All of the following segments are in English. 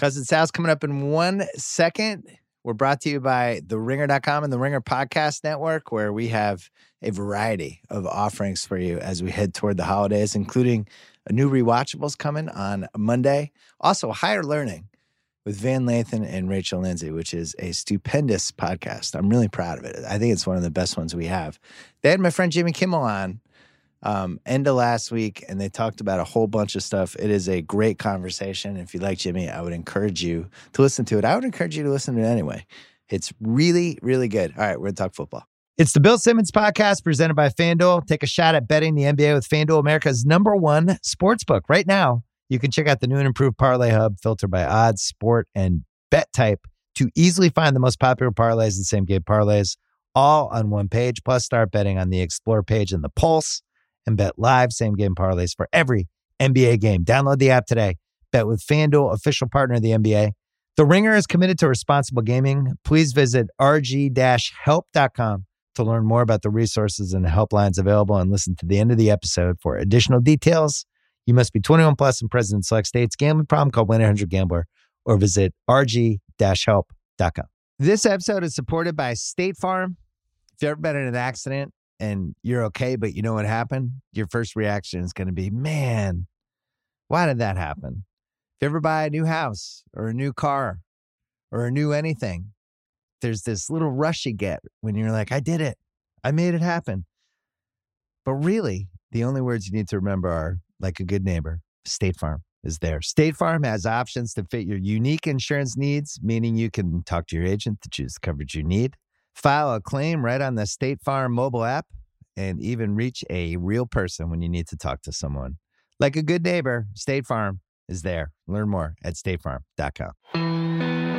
Cousin Sal's coming up in 1 second. We're brought to you by TheRinger.com and the Ringer Podcast Network, where we have a variety of offerings for you as we head toward the holidays, including a new Rewatchables coming on Monday. Also, Higher Learning with Van Lathan and Rachel Lindsay, which is a stupendous podcast. I'm really proud of it. I think it's one of the best ones we have. They had my friend Jimmy Kimmel on end of last week, and they talked about a whole bunch of stuff. It is a great conversation. If you like Jimmy, I would encourage you to listen to it. I would encourage you to listen to it anyway. It's really, really good. All right, we're going to talk football. It's the Bill Simmons Podcast presented by FanDuel. Take a shot at betting the NBA with FanDuel, America's #1 sportsbook. Right now, you can check out the new and improved Parlay Hub, filtered by odds, sport, and bet type to easily find the most popular parlays and same-game parlays all on one page. Plus, start betting on the Explore page and the Pulse, and bet live same-game parlays for every NBA game. Download the app today. Bet with FanDuel, official partner of the NBA. The Ringer is committed to responsible gaming. Please visit rg-help.com to learn more about the resources and helplines available, and listen to the end of the episode for additional details. You must be 21 plus and present in select states. Gambling problem? Call 1-800-GAMBLER or visit rg-help.com. This episode is supported by State Farm. If you've ever been in an accident and you're okay, but you know what happened, your first reaction is going to be, man, why did that happen? If you ever buy a new house or a new car or a new anything, there's this little rush you get when you're like, I did it. I made it happen. But really, the only words you need to remember are, like a good neighbor, State Farm is there. State Farm has options to fit your unique insurance needs, meaning you can talk to your agent to choose the coverage you need, file a claim right on the State Farm mobile app, and even reach a real person when you need to talk to someone. Like a good neighbor, State Farm is there. Learn more at statefarm.com.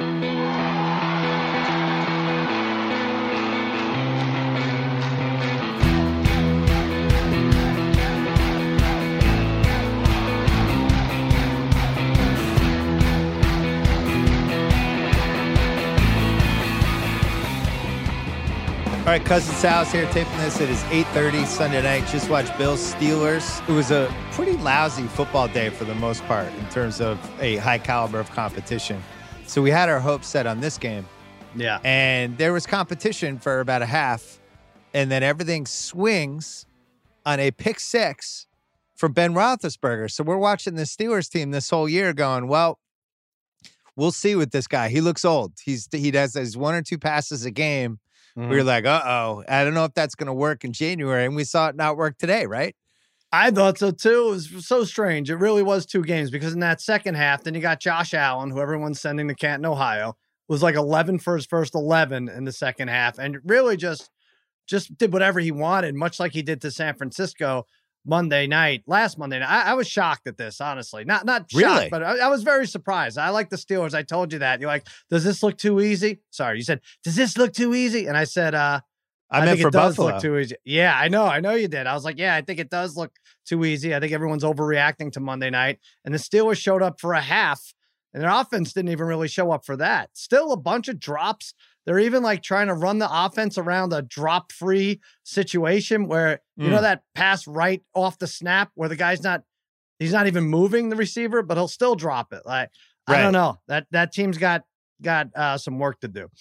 All right, Cousin Sal's here taping this. It is 8:30 Sunday night. Just watched Bills Steelers. It was a pretty lousy football day for the most part in terms of a high caliber of competition. So we had our hopes set on this game. Yeah. And there was competition for about a half. And then everything swings on a pick six from Ben Roethlisberger. So we're watching the Steelers team this whole year going, well, we'll see with this guy. He looks old. He does his 1 or 2 passes a game. Mm-hmm. We were like, uh-oh, I don't know if that's going to work in January. And we saw it not work today, right? I thought so, too. It was so strange. It really was 2 games, because in that second half, then you got Josh Allen, who everyone's sending to Canton, Ohio, was like 11 for his first 11 in the second half, and really just did whatever he wanted, much like he did to San Francisco last Monday night. I was shocked at this, honestly. Not shocked, really? But I was very surprised. I like the Steelers. I told you that. You're like, does this look too easy? Sorry, you said, does this look too easy? And I said, I meant think for it does Buffalo. look too easy. Yeah, I know you did. I was like, yeah, I think it does look too easy. I think everyone's overreacting to Monday night. And the Steelers showed up for a half, and their offense didn't even really show up for that. Still a bunch of drops. They're even like trying to run the offense around a drop-free situation where, you know, that pass right off the snap where the guy's he's not even moving the receiver, but he'll still drop it. Like, right. I don't know. That team's got some work to do.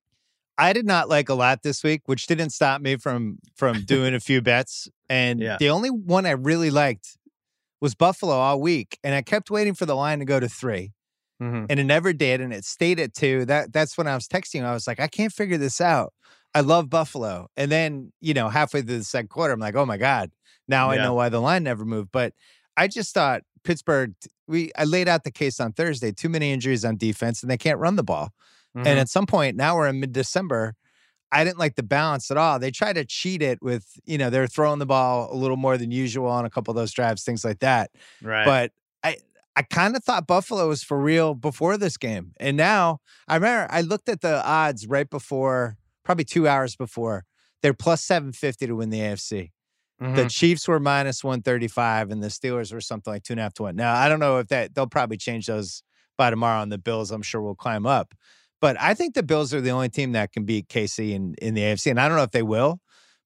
I did not like a lot this week, which didn't stop me from doing a few bets. And the only one I really liked was Buffalo all week. And I kept waiting for the line to go to 3. Mm-hmm. And it never did, and it stayed at 2. That's when I was texting you. I was like, I can't figure this out. I love Buffalo. And then, halfway through the second quarter, I'm like, oh my God, now I know why the line never moved. But I just thought Pittsburgh, I laid out the case on Thursday, too many injuries on defense, and they can't run the ball. Mm-hmm. And at some point, now we're in mid-December, I didn't like the balance at all. They tried to cheat it with, they're throwing the ball a little more than usual on a couple of those drives, things like that. Right. But I kind of thought Buffalo was for real before this game. And now, I remember I looked at the odds right before, probably 2 hours before. They're plus 750 to win the AFC. Mm-hmm. The Chiefs were minus 135, and the Steelers were something like 2.5 to 1. Now, I don't know if they'll probably change those by tomorrow, and the Bills, I'm sure, will climb up. But I think the Bills are the only team that can beat KC in the AFC. And I don't know if they will,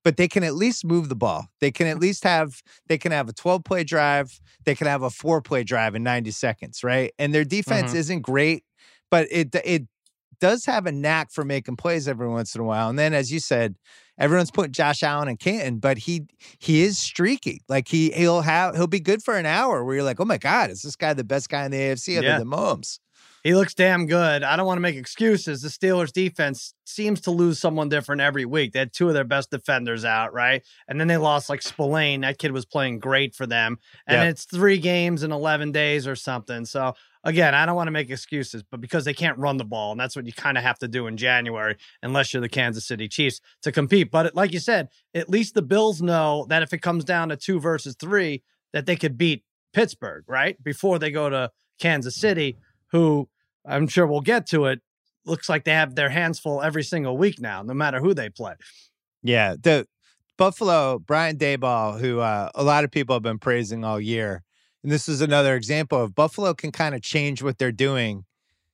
but they can at least move the ball. They can at least have a 12-play drive. They can have a 4-play drive in 90 seconds, right? And their defense isn't great, but it does have a knack for making plays every once in a while. And then, as you said, everyone's putting Josh Allen in Canton, but he is streaky. Like he'll be good for an hour where you're like, oh my God, is this guy the best guy in the AFC other than Mahomes? He looks damn good. I don't want to make excuses. The Steelers defense seems to lose someone different every week. They had 2 of their best defenders out, right? And then they lost like Spillane. That kid was playing great for them. And it's 3 games in 11 days or something. So again, I don't want to make excuses, but because they can't run the ball, and that's what you kind of have to do in January, unless you're the Kansas City Chiefs, to compete. But like you said, at least the Bills know that if it comes down to 2 versus 3, that they could beat Pittsburgh, right? Before they go to Kansas City, who I'm sure we'll get to it. Looks like they have their hands full every single week now, no matter who they play. Yeah. The Buffalo, Brian Daboll, who a lot of people have been praising all year. And this is another example of Buffalo can kind of change what they're doing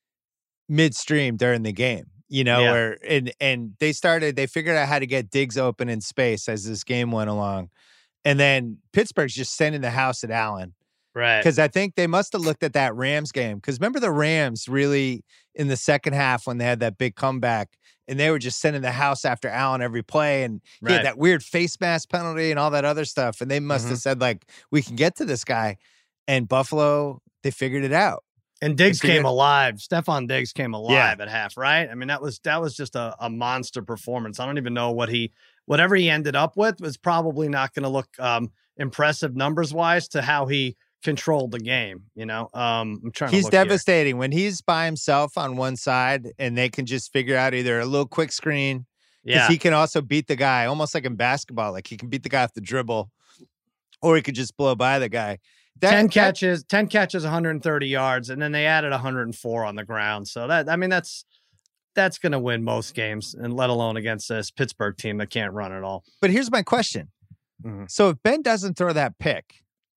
midstream during the game, where, and they figured out how to get Diggs open in space as this game went along. And then Pittsburgh's just sending the house at Allen. Right. Because I think they must have looked at that Rams game. Because remember the Rams really in the second half when they had that big comeback and they were just sending the house after Allen every play. And he had that weird face mask penalty and all that other stuff. And they must have said, like, we can get to this guy. And Buffalo, they figured it out. And Diggs came alive. Stephon Diggs came alive at half, right? I mean, that was just a monster performance. I don't even know whatever he ended up with was probably not going to look impressive numbers wise to how he controlled the game. I'm trying to He's devastating when he's by himself on one side and they can just figure out either a little quick screen because he can also beat the guy almost like in basketball. Like he can beat the guy off the dribble or he could just blow by the guy. 10 catches, 130 yards, and then they added 104 on the ground. So that's going to win most games, and let alone against this Pittsburgh team that can't run at all. But here's my question. So if Ben doesn't throw that pick,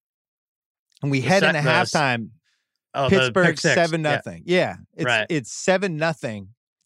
and we head into halftime, Pittsburgh 7-0. Yeah, it's 7-0.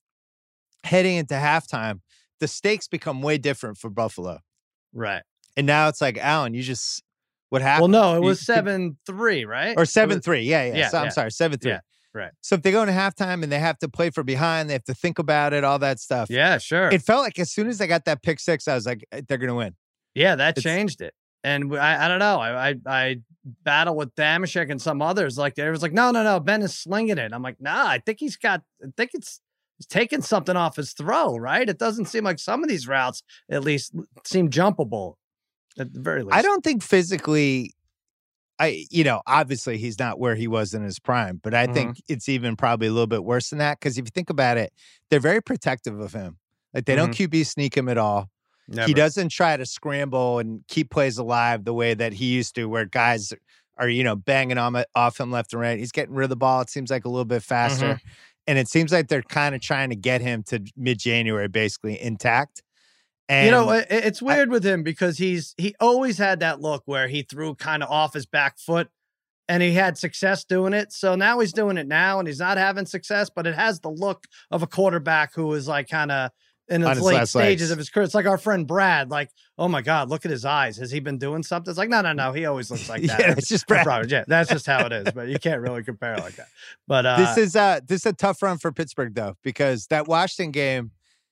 Heading into halftime, the stakes become way different for Buffalo. Right. And now it's like, Alan, what happened? Well, no, it was 7-3, right? Or 7-3. Yeah. So, I'm sorry, 7-3. Yeah, right. So if they go into halftime and they have to play for behind, they have to think about it, all that stuff. Yeah, sure. It felt like as soon as they got that pick 6, I was like, they're going to win. Yeah, that changed it. And I don't know. I battle with Damashek and some others. Like there was like, no, Ben is slinging it. I'm like, nah, I think he's taking something off his throw, right? It doesn't seem like some of these routes at least seem jumpable. At the very least. I don't think physically, obviously he's not where he was in his prime, but I think it's even probably a little bit worse than that. Because if you think about it, they're very protective of him. Like they don't QB sneak him at all. Never. He doesn't try to scramble and keep plays alive the way that he used to, where guys are, banging off him left and right. He's getting rid of the ball. It seems like a little bit faster. And it seems like they're kind of trying to get him to mid-January basically intact. And it's weird with him because he always had that look where he threw kind of off his back foot and he had success doing it. So now he's doing it now and he's not having success, but it has the look of a quarterback who is like kind of in the late stages of his career. It's like our friend Brad, like, oh my God, look at his eyes. Has he been doing something? It's like, no. He always looks like that. Yeah, it's just Brad. Yeah, that's just how it is, but you can't really compare like that. But this is a tough run for Pittsburgh though, because that Washington game,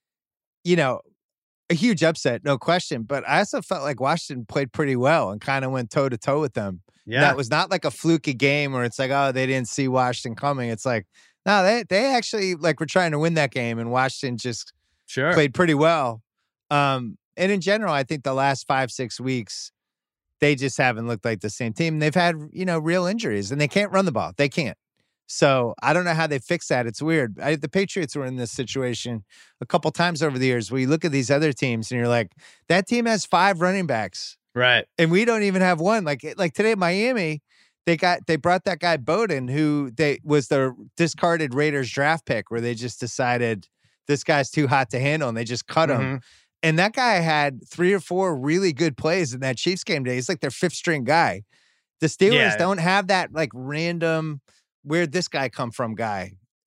a huge upset, no question. But I also felt like Washington played pretty well and kind of went toe to toe with them. Yeah, that was not like a fluky game where it's like, oh, they didn't see Washington coming. It's like, no, they actually like were trying to win that game, and Washington just played pretty well. And in general, I think the last 5-6 weeks, they just haven't looked like the same team. They've had real injuries, and they can't run the ball. They can't. So I don't know how they fix that. It's weird. The Patriots were in this situation a couple times over the years where you look at these other teams and you're like, that team has 5 running backs. Right. And we don't even have one. Like today, Miami, they brought that guy Bowden, who was the discarded Raiders draft pick, where they just decided this guy's too hot to handle and they just cut him. And that guy had 3 or 4 really good plays in that Chiefs game today. He's like their 5th string guy. The Steelers don't have that like random, where'd this guy come from guy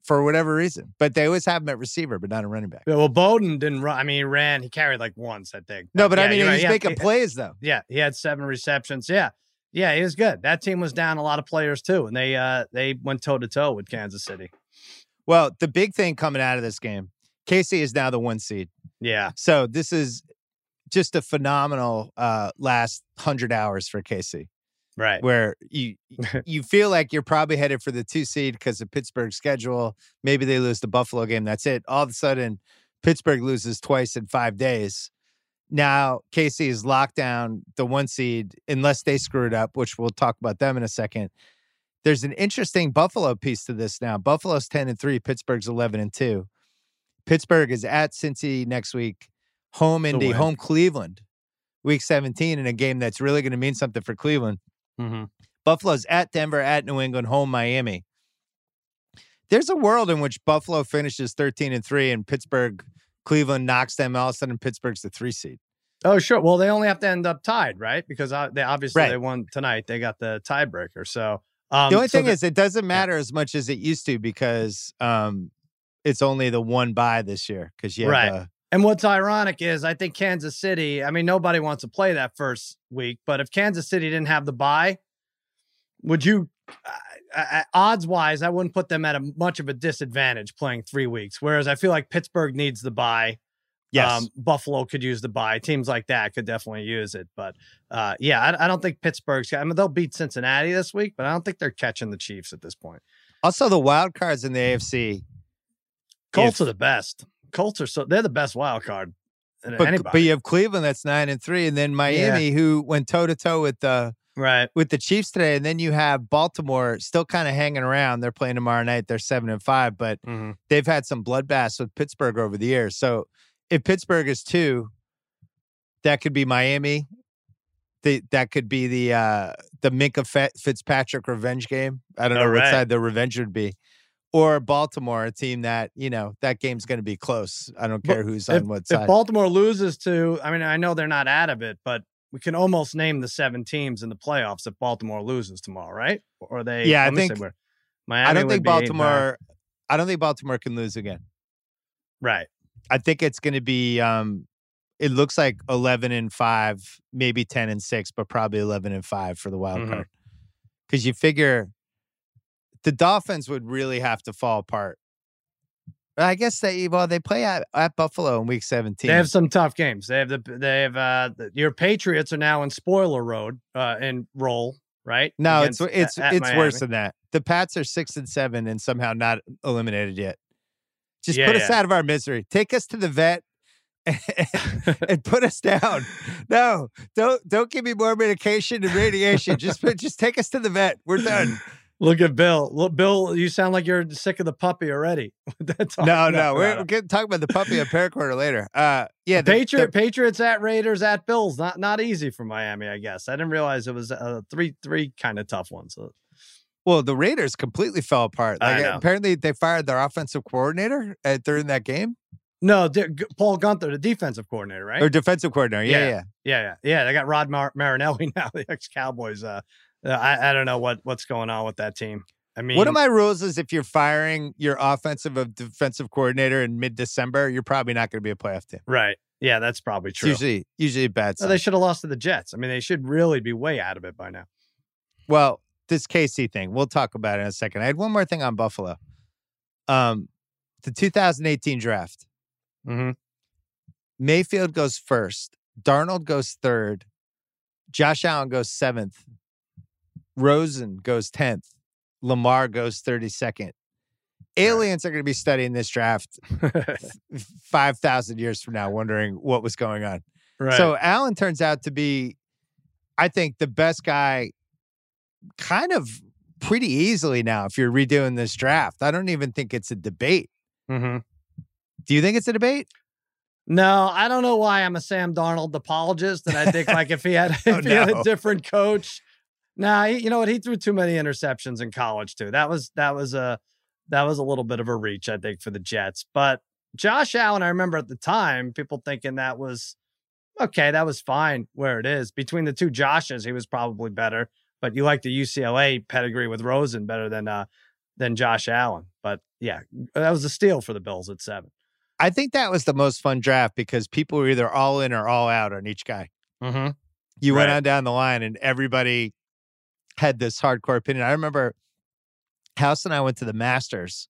for whatever reason. But they always have him at receiver, but not a running back. Yeah, well, Bowden didn't run. I mean, he ran. He carried like once, I think. No, but yeah, I mean, you're he's right. making plays, though. Yeah, he had 7 receptions. Yeah, he was good. That team was down a lot of players, too, and they went toe-to-toe with Kansas City. Well, the big thing coming out of this game, KC is now the 1 seed. Yeah. So this is just a phenomenal last 100 hours for KC. Right. Where you feel like you're probably headed for the 2 seed because of Pittsburgh's schedule. Maybe they lose the Buffalo game. That's it. All of a sudden, Pittsburgh loses twice in 5 days. Now, KC is locked down the 1 seed unless they screw it up, which we'll talk about them in a second. There's an interesting Buffalo piece to this now. Buffalo's 10-3, Pittsburgh's 11-2. Pittsburgh is at Cincy next week, home Indy, home Cleveland, week 17 in a game that's really going to mean something for Cleveland. Mm-hmm. Buffalo's at Denver, at New England, home Miami. There's a world in which Buffalo finishes 13-3 and Pittsburgh, Cleveland knocks them. All of a sudden, Pittsburgh's the 3 seed. Oh, sure. Well, they only have to end up tied, right? Because they obviously they won tonight. They got the tiebreaker. So the only thing is, it doesn't matter as much as it used to because it's only the 1 bye this year. Because and what's ironic is I think Kansas City, I mean, nobody wants to play that first week, but if Kansas City didn't have the bye, would you, odds-wise, I wouldn't put them at much of a disadvantage playing 3 weeks, whereas I feel like Pittsburgh needs the bye. Yes. Buffalo could use the bye. Teams like that could definitely use it. But, I don't think Pittsburgh's, I mean, they'll beat Cincinnati this week, but I don't think they're catching the Chiefs at this point. Also, the wild cards in the AFC. Colts are the best. Colts are they're the best wild card. But you have Cleveland that's 9-3, and then Miami who went toe to toe with the Chiefs today, and then you have Baltimore still kind of hanging around. They're playing tomorrow night. They're 7-5, but they've had some bloodbaths with Pittsburgh over the years. So if Pittsburgh is 2, that could be Miami. That could be the Minkah Fitzpatrick revenge game. I don't know what side the revenge would be. Or Baltimore, a team that, that game's going to be close. I don't care who's on what side. If Baltimore loses to, I mean, I know they're not out of it, but we can almost name the 7 teams in the playoffs if Baltimore loses tomorrow, right? Or they? Yeah, I think Miami. I don't think Baltimore can lose again. Right. I think it's going to be. It looks like 11-5, maybe 10-6, but probably 11-5 for the wild card. Because you figure the Dolphins would really have to fall apart. I guess they play at Buffalo in week 17. They have some tough games. Your Patriots are now in spoiler road and roll, right? No, it's worse than that. The Pats are 6-7 and somehow not eliminated yet. Just put us out of our misery. Take us to the vet and put us down. No, don't give me more medication and radiation. Just take us to the vet. We're done. Look at Bill. Look, Bill, you sound like you're sick of the puppy already. No. We're going to talk about the puppy on Paracorner later. Patriots at Raiders at Bills. Not easy for Miami, I guess. I didn't realize it was a 3 kind of tough one. So. Well, the Raiders completely fell apart. Apparently, they fired their offensive coordinator during that game. No, Paul Gunther, the defensive coordinator, right? Or defensive coordinator. Yeah. They got Rod Marinelli now, the ex-Cowboys. I don't know what's going on with that team. I mean, one of my rules is if you're firing your offensive or defensive coordinator in mid-December, you're probably not going to be a playoff team. Right. Yeah, that's probably true. It's usually a bad sign. They should have lost to the Jets. I mean, they should really be way out of it by now. Well, this KC thing, we'll talk about it in a second. I had one more thing on Buffalo. The 2018 draft. Mm-hmm. Mayfield goes first. Darnold goes third. Josh Allen goes 7th. Rosen goes 10th. Lamar goes 32nd. Aliens are going to be studying this draft 5,000 years from now, wondering what was going on. Right. So Allen turns out to be, I think, the best guy kind of pretty easily now if you're redoing this draft. I don't even think it's a debate. Mm-hmm. Do you think it's a debate? No, I don't know why I'm a Sam Darnold apologist. And I think like if he had a different coach. Nah, you know what? He threw too many interceptions in college too. That was a little bit of a reach, I think, for the Jets. But Josh Allen, I remember at the time, people thinking that was okay. That was fine where it is. Between the two Joshes, he was probably better. But you like the UCLA pedigree with Rosen better than Josh Allen. But yeah, that was a steal for the Bills at 7. I think that was the most fun draft because people were either all in or all out on each guy. Mm-hmm. You went on down the line and everybody had this hardcore opinion. I remember House and I went to the Masters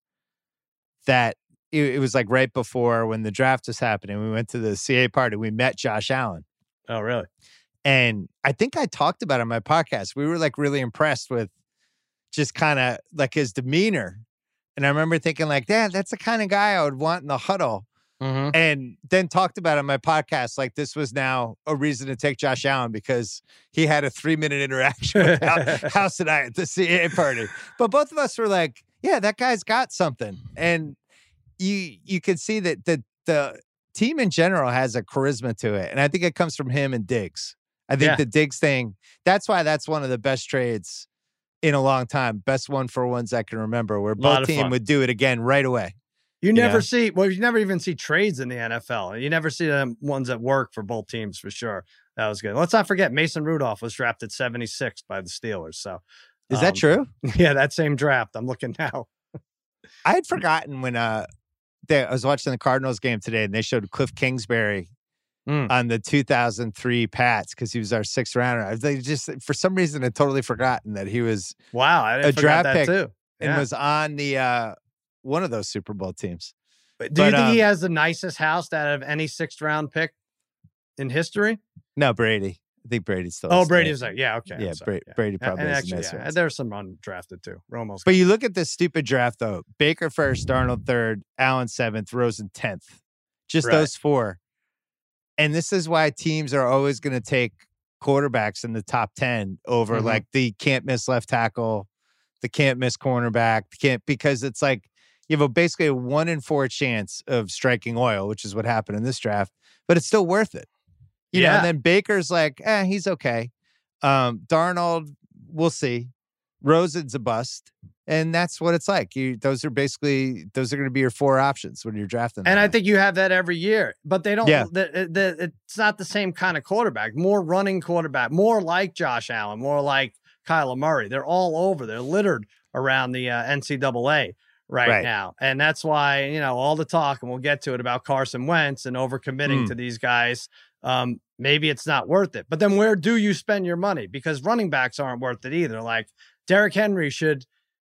that it was like right before when the draft was happening. We went to the CA party. We met Josh Allen. Oh, really? And I think I talked about it on my podcast. We were like really impressed with just kind of like his demeanor. And I remember thinking like, Dad, that's the kind of guy I would want in the huddle. Mm-hmm. And then talked about it on my podcast. Like this was now a reason to take Josh Allen because he had a 3-minute interaction with House and I at the CA party. But both of us were like, yeah, that guy's got something. And you could see that the team in general has a charisma to it. And I think it comes from him and Diggs. I think the Diggs thing, that's why that's one of the best trades in a long time. Best 1-for-1s I can remember where both team would do it again right away. You never even see trades in the NFL. You never see them ones that work for both teams for sure. That was good. Let's not forget Mason Rudolph was drafted 76th by the Steelers. So is that true? Yeah, that same draft. I'm looking now. I had forgotten when I was watching the Cardinals game today and they showed Cliff Kingsbury on the 2003 Pats because he was our 6th rounder. They just, for some reason, had totally forgotten that he was a draft pick too. And was on the one of those Super Bowl teams. Do you think he has the nicest house out of any 6th round pick in history? No, Brady. I think Brady's still. Oh, Brady's like, yeah, okay. Yeah, Brady probably has actually, there's some undrafted too. Romo's. But you look at this stupid draft though: Baker 1st, Darnold 3rd, Allen 7th, Rosen 10th. Just those 4. And this is why teams are always going to take quarterbacks in the top 10 over like the can't miss left tackle, the can't miss cornerback, because it's like you have basically a 1 in 4 chance of striking oil, which is what happened in this draft, but it's still worth it. You know, and then Baker's like, he's okay. Darnold, we'll see. Rosen's a bust. And that's what it's like. Those are going to be your 4 options when you're drafting. And I think you have that every year, but they don't. It's not the same kind of quarterback. More running quarterback, more like Josh Allen, more like Kyler Murray. They're all over. They're littered around the NCAA right now, and that's why all the talk, and we'll get to it about Carson Wentz and overcommitting to these guys. Maybe it's not worth it. But then where do you spend your money? Because running backs aren't worth it either. Like Derrick Henry should,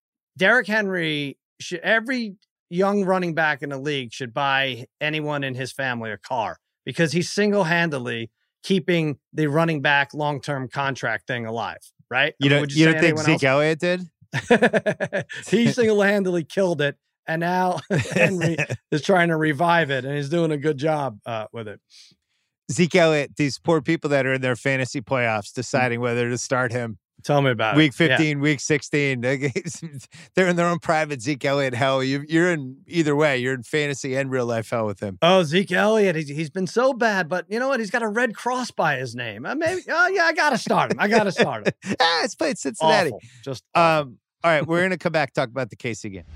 every young running back in the league should buy anyone in his family a car because he's single-handedly keeping the running back long-term contract thing alive, right? You don't think Zeke Elliott did? He single-handedly killed it. And now Henry is trying to revive it, and he's doing a good job with it. Zeke Elliott, these poor people that are in their fantasy playoffs deciding whether to start him. Tell me about week 15, week 16. They're in their own private Zeke Elliott hell. You're in either way. You're in fantasy and real life hell with him. Oh, Zeke Elliott. He's been so bad, but you know what? He's got a red cross by his name. Maybe. Oh yeah, I gotta start him. It's played Cincinnati. Awful. Just awful. All right, we're gonna come back talk about the KC game.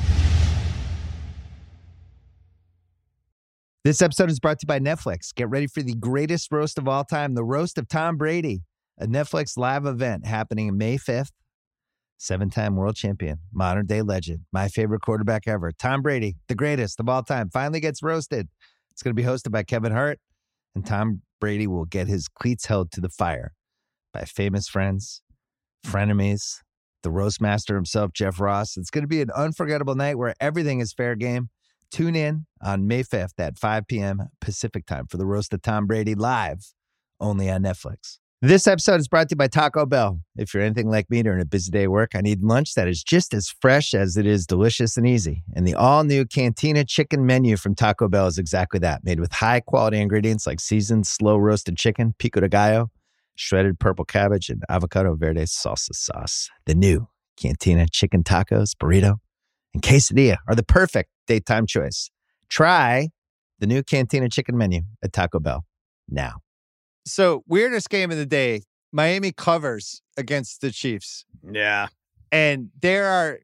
This episode is brought to you by Netflix. Get ready for the greatest roast of all time, the roast of Tom Brady, a Netflix live event happening May 5th. 7-time world champion, modern day legend, my favorite quarterback ever, Tom Brady, the greatest of all time, finally gets roasted. It's going to be hosted by Kevin Hart, and Tom Brady will get his cleats held to the fire by famous friends, frenemies, the roast master himself, Jeff Ross. It's going to be an unforgettable night where everything is fair game. Tune in on May 5th at 5 p.m. Pacific time for the roast of Tom Brady live only on Netflix. This episode is brought to you by Taco Bell. If you're anything like me during a busy day at work, I need lunch that is just as fresh as it is delicious and easy. And the all-new Cantina chicken menu from Taco Bell is exactly that, made with high-quality ingredients like seasoned, slow-roasted chicken, pico de gallo, shredded purple cabbage, and avocado verde salsa sauce. The new Cantina chicken tacos, burrito, and quesadilla are the perfect daytime choice. Try the new Cantina chicken menu at Taco Bell now. So, weirdest game of the day, Miami covers against the Chiefs. Yeah. And there are,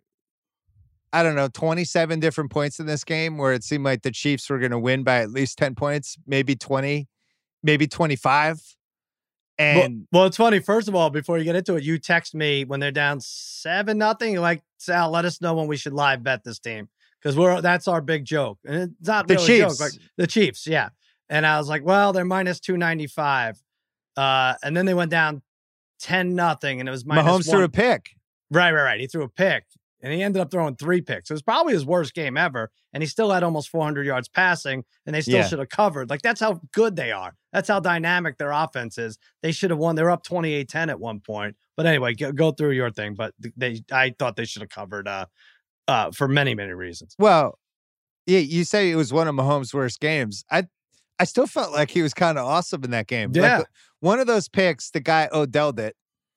27 different points in this game where it seemed like the Chiefs were going to win by at least 10 points, maybe 20, maybe 25. And well, it's funny. First of all, before you get into it, you text me when they're down 7-0. You're like, Sal, let us know when we should live bet this team because that's our big joke, and it's not the really Chiefs. a joke. Like the Chiefs, yeah. And I was like, well, they're minus 295, and then they went down 10-0, and it was minus Mahomes 1. threw a pick. Right. He threw a pick. And he ended up throwing 3 picks. It was probably his worst game ever. And he still had almost 400 yards passing, and they still should have covered. Like, that's how good they are. That's how dynamic their offense is. They should have won. They were up 28-10 at one point. But anyway, go through your thing. But I thought they should have covered for many, many reasons. Well, yeah, you say it was one of Mahomes' worst games. I still felt like he was kind of awesome in that game. Yeah. Like, one of those picks, the guy Odell'd it.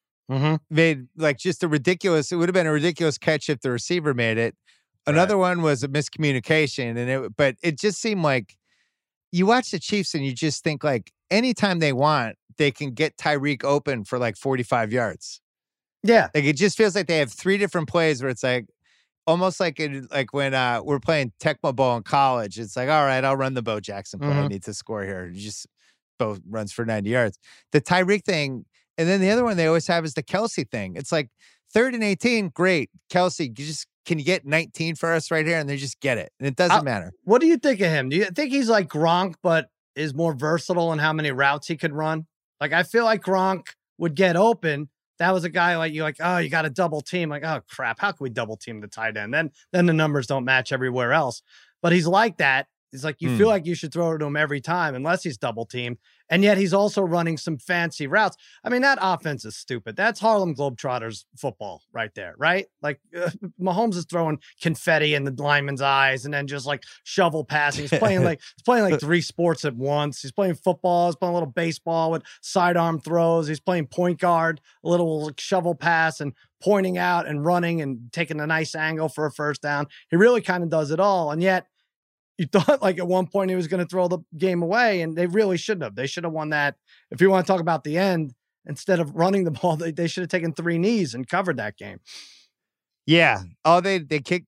Made like just it would have been a ridiculous catch if the receiver made it. Another one was a miscommunication, but it just seemed like you watch the Chiefs and you just think like anytime they want, they can get Tyreek open for like 45 yards. Yeah. Like it just feels like they have 3 different plays where it's like almost like when we're playing Tecmo Bowl in college. It's like, all right, I'll run the Bo Jackson play. I need to score here. You just Bo runs for 90 yards. The Tyreek thing. And then the other one they always have is the Kelsey thing. It's like 3rd and 18, great. Kelsey, can you get 19 for us right here? And they just get it. And it doesn't matter. What do you think of him? Do you think he's like Gronk, but is more versatile in how many routes he could run? Like, I feel like Gronk would get open. That was a guy like, you're like, oh, you got a double team. Like, oh, crap. How can we double team the tight end? Then the numbers don't match everywhere else. But he's like that. It's like you feel like you should throw it to him every time unless he's double teamed. And yet he's also running some fancy routes. I mean, that offense is stupid. That's Harlem Globetrotters football right there, right? Like Mahomes is throwing confetti in the lineman's eyes and then just like shovel passing. He's playing like 3 sports at once. He's playing football. He's playing a little baseball with sidearm throws. He's playing point guard, a little like, shovel pass and pointing out and running and taking a nice angle for a first down. He really kind of does it all. And yet, you thought like at one point he was going to throw the game away, and they really shouldn't have. They should have won that. If you want to talk about the end, instead of running the ball, they should have taken 3 knees and covered that game. Yeah. All they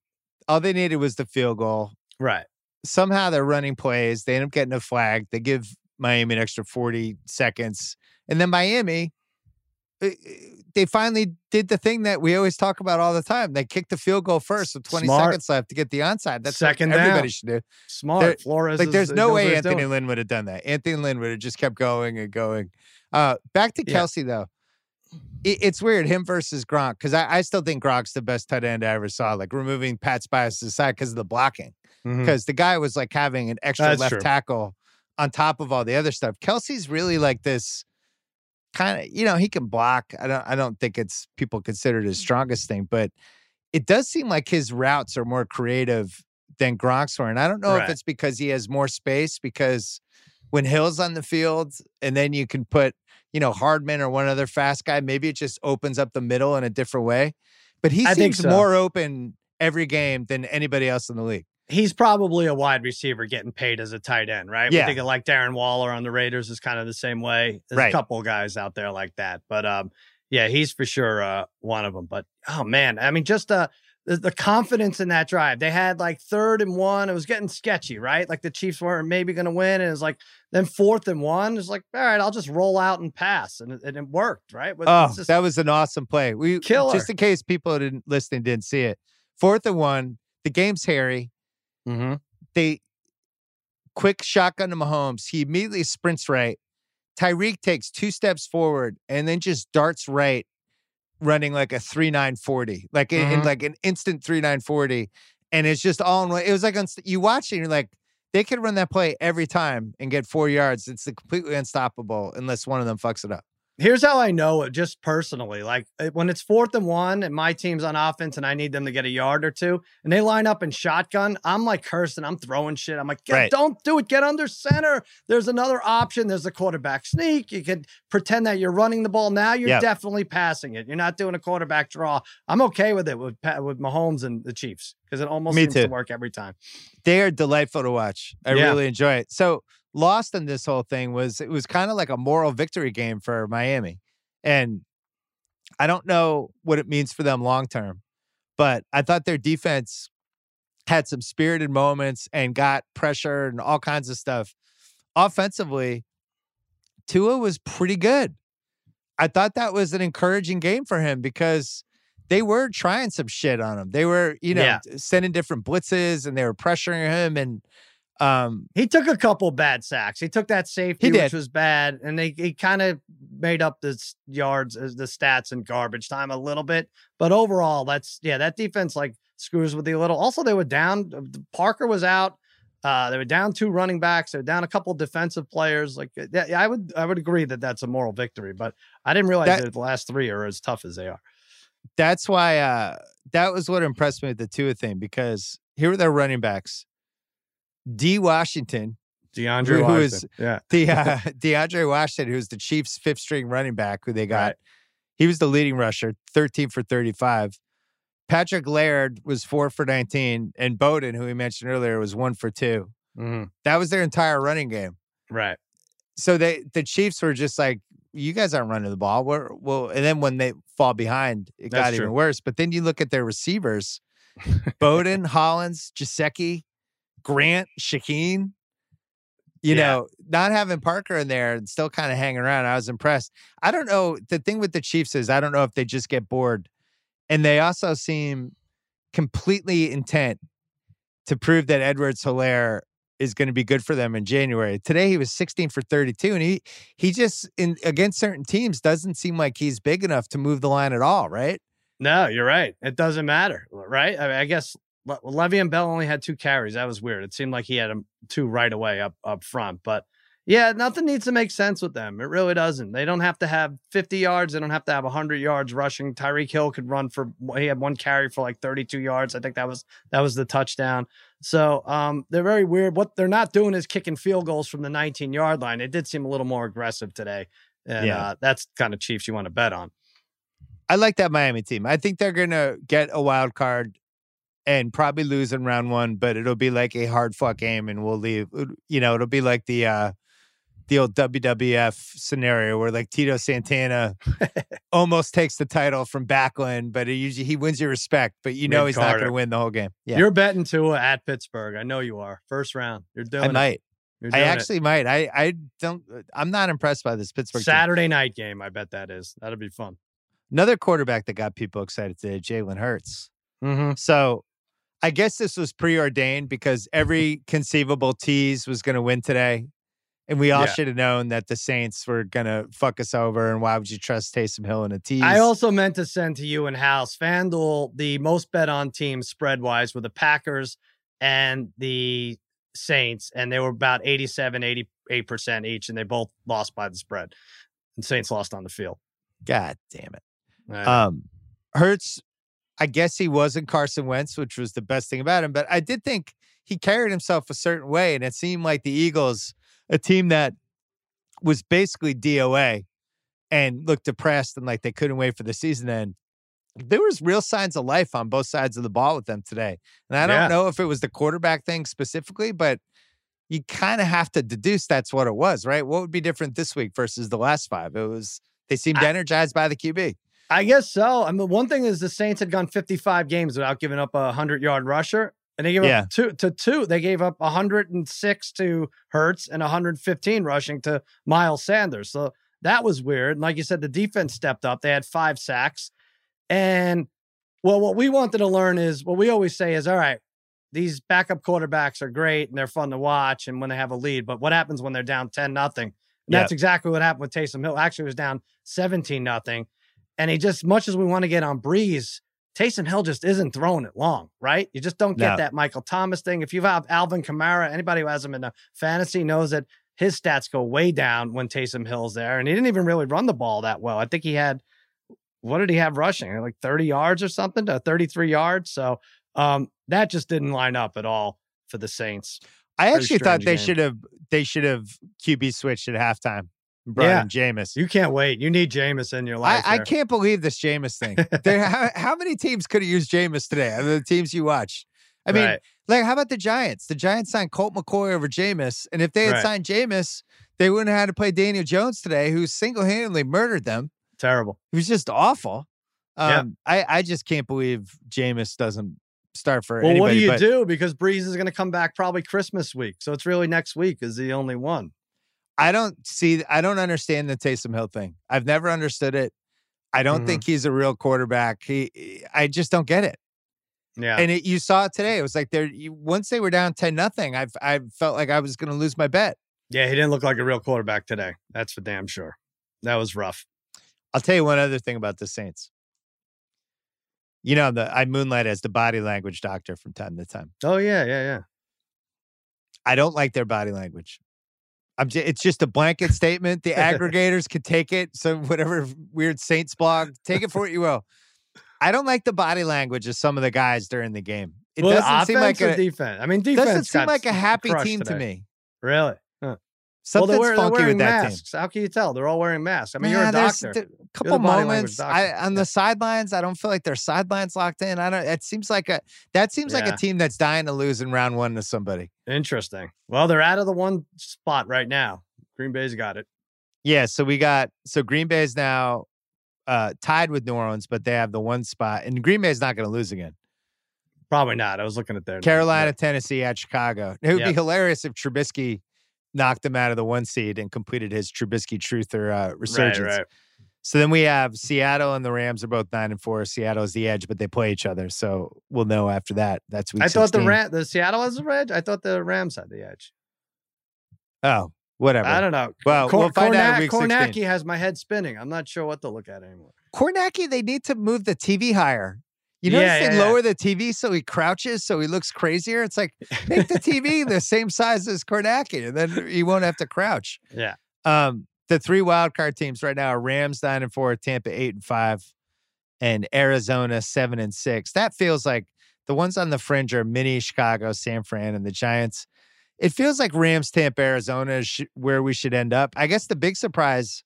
needed was the field goal. Right. Somehow they're running plays. They end up getting a flag. They give Miami an extra 40 seconds. And then Miami, they finally did the thing that we always talk about all the time. They kicked the field goal first with 20 seconds left to get the onside. That's second what everybody down. should do. Smart. Flores. Like, there's no way Anthony Lynn would have done that. Anthony Lynn would have just kept going and going. Back to Kelsey, though. It's weird, him versus Gronk, because I still think Gronk's the best tight end I ever saw, like removing Pat's bias aside because of the blocking. Because the guy was like having an extra left tackle on top of all the other stuff. Kelsey's really like this kind of, he can block. I don't think it's people consider it his strongest thing, but it does seem like his routes are more creative than Gronk's were. And I don't know if it's because he has more space, because when Hill's on the field and then you can put, Hardman or one other fast guy, maybe it just opens up the middle in a different way. But he seems more open every game than anybody else in the league. He's probably a wide receiver getting paid as a tight end, right? Yeah. We think of like Darren Waller on the Raiders is kind of the same way. There's a couple of guys out there like that. But yeah, he's for sure one of them. But, oh, man, I mean, just the confidence in that drive. They had like 3rd and 1. It was getting sketchy, right? Like the Chiefs weren't maybe going to win. And it was like, then 4th and 1. It's like, all right, I'll just roll out and pass. And it worked, right? That was an awesome play. Killer. Just in case people didn't see it. 4th and 1. The game's hairy. They quick shotgun to Mahomes. He immediately sprints right. Tyreek takes 2 steps forward and then just darts right, running like a 3.940, like in like an instant 3.940, and it's just all in one. It was like you watch it, and you're like, they could run that play every time and get 4 yards. It's completely unstoppable unless one of them fucks it up. Here's how I know it just personally. Like when it's 4th and 1 and my team's on offense and I need them to get a yard or 2 and they line up in shotgun, I'm like cursing. I'm throwing shit. I'm like, don't do it. Get under center. There's another option. There's a quarterback sneak. You could pretend that you're running the ball. Now you're definitely passing it. You're not doing a quarterback draw. I'm okay with it with Mahomes and the Chiefs because it almost seems to work every time. They are delightful to watch. I really enjoy it. So lost in this whole thing was kind of like a moral victory game for Miami. And I don't know what it means for them long term, but I thought their defense had some spirited moments and got pressure and all kinds of stuff. Offensively, Tua was pretty good. I thought that was an encouraging game for him because they were trying some shit on him. They were, sending different blitzes and they were pressuring him. And he took a couple bad sacks. He took that safety, which was bad, and he kind of made up the yards, the stats in garbage time a little bit. But overall, that defense like screws with you a little. Also, they were down. Parker was out. They were down 2 running backs. They were down a couple defensive players. Like I would agree that that's a moral victory, but I didn't realize that the last 3 are as tough as they are. That's why that was what impressed me with the Tua thing, because here were their running backs. DeAndre Washington, DeAndre Washington, who's the Chiefs' 5th string running back, who they got. Right. He was the leading rusher, 13 for 35. Patrick Laird was 4 for 19, and Bowden, who we mentioned earlier, was 1 for 2. Mm-hmm. That was their entire running game. Right. So the Chiefs were just like, you guys aren't running the ball. And then when they fall behind, it got even worse. But then you look at their receivers, Bowden, Hollins, Gesicki, Grant, Shaheen, not having Parker in there and still kind of hanging around. I was impressed. I don't know. The thing with the Chiefs is I don't know if they just get bored. And they also seem completely intent to prove that Edwards-Helaire is going to be good for them in January. Today, he was 16 for 32, and he just, against certain teams, doesn't seem like he's big enough to move the line at all, right? No, you're right. It doesn't matter, right? I guess Le'Veon Bell only had 2 carries. That was weird. It seemed like he had 2 right away up front. But, yeah, nothing needs to make sense with them. It really doesn't. They don't have to have 50 yards. They don't have to have 100 yards rushing. Tyreek Hill could run he had 1 carry for like 32 yards. I think that was the touchdown. So they're very weird. What they're not doing is kicking field goals from the 19-yard line. It did seem a little more aggressive today. And that's kind of Chiefs you want to bet on. I like that Miami team. I think they're going to get a wild card and probably lose in round 1, but it'll be like a hard-fought game, and we'll leave. It'll be like the old WWF scenario where like Tito Santana almost takes the title from Backlund, but he wins your respect, but he's not going to win the whole game. Yeah. You're betting Tua at Pittsburgh. I know you are. First round. You're doing it. I might. I actually might. I'm not impressed by this Pittsburgh Saturday team. night game. I bet that is. That'll be fun. Another quarterback that got people excited today, Jalen Hurts. Mm-hmm. So I guess this was preordained because every conceivable tease was going to win today. And we all should have known that the Saints were going to fuck us over. And why would you trust Taysom Hill in a tease? I also meant to send to you and House. FanDuel, the most bet on teams spread-wise were the Packers and the Saints. And they were about 87, 88% each. And they both lost by the spread. And Saints lost on the field. God damn it. Hurts, I guess he wasn't Carson Wentz, which was the best thing about him. But I did think he carried himself a certain way. And it seemed like the Eagles, a team that was basically DOA and looked depressed and like they couldn't wait for the season to end. There was real signs of life on both sides of the ball with them today. And I don't know if it was the quarterback thing specifically, but you kind of have to deduce that's what it was, right? What would be different this week versus the last 5? They seemed energized by the QB. I guess so. I mean, one thing is the Saints had gone 55 games without giving up a 100-yard rusher. And they gave up two. They gave up 106 to Hurts and 115 rushing to Miles Sanders. So that was weird. And like you said, the defense stepped up. They had 5 sacks. And, well, what we wanted to learn is what we always say is, all right, these backup quarterbacks are great and they're fun to watch and when they have a lead. But what happens when they're down 10-0? And that's exactly what happened with Taysom Hill. Actually, it was down 17-0. And he just, much as we want to get on Breeze, Taysom Hill just isn't throwing it long, right? You just don't get that Michael Thomas thing. If you have Alvin Kamara, anybody who has him in a fantasy knows that his stats go way down when Taysom Hill's there. And he didn't even really run the ball that well. I think he had, what did he have rushing? Like 30 yards or something to 33 yards. So that just didn't line up at all for the Saints. I actually thought they should have QB switched at halftime. Brought in Jameis. You can't wait. You need Jameis in your life. I can't believe this Jameis thing. How many teams could have used Jameis today? Are the teams you watch? I mean, like, how about the Giants? The Giants signed Colt McCoy over Jameis. And if they had signed Jameis, they wouldn't have had to play Daniel Jones today, who single-handedly murdered them. Terrible. He was just awful. I just can't believe Jameis doesn't start for anybody. Well, what do you do? Because Breeze is going to come back probably Christmas week. So it's really next week is the only one. I don't understand the Taysom Hill thing. I've never understood it. I don't think he's a real quarterback. I just don't get it. Yeah. And you saw it today. It was like once they were down 10-0, I felt like I was going to lose my bet. Yeah, he didn't look like a real quarterback today. That's for damn sure. That was rough. I'll tell you one other thing about the Saints. You know, I moonlight as the body language doctor from time to time. Oh, yeah. I don't like their body language. It's just a blanket statement. The aggregators could take it. So whatever weird Saints blog, take it for what you will. I don't like the body language of some of the guys during the game. It doesn't seem like a defense. I mean, defense doesn't seem like a happy team today. to me. Really? Huh. Something's funky with that masks. team. How can you tell? They're all wearing masks. I mean, you're a doctor. A couple moments on the sidelines. I don't feel like their sidelines locked in. It seems like a team that's dying to lose in round 1 to somebody. Interesting. Well, they're out of the one spot right now. Green Bay's got it. Yeah. So Green Bay's now tied with New Orleans, but they have the 1 spot, and Green Bay's not going to lose again. Probably not. I was looking at their Carolina, Tennessee, at Chicago. It would be hilarious if Trubisky knocked them out of the 1 seed and completed his Trubisky truther resurgence. Right. So then we have Seattle and the Rams are both 9-4. Seattle is the edge, but they play each other. So we'll know after that. That's week 16. I thought the Seattle has the edge. I thought the Rams had the edge. Oh, whatever. I don't know. Well, we'll find out in week 16. Kornacki has my head spinning. I'm not sure what to look at anymore. Kornacki, they need to move the TV higher. You notice they lower the TV so he crouches, so he looks crazier. It's like, make the TV the same size as Kornacki, and then he won't have to crouch. Yeah. The 3 wildcard teams right now are Rams 9-4, Tampa 8-5, and Arizona 7-6. That feels like the ones on the fringe are mini Chicago, San Fran, and the Giants. It feels like Rams, Tampa, Arizona is where we should end up. I guess the big surprise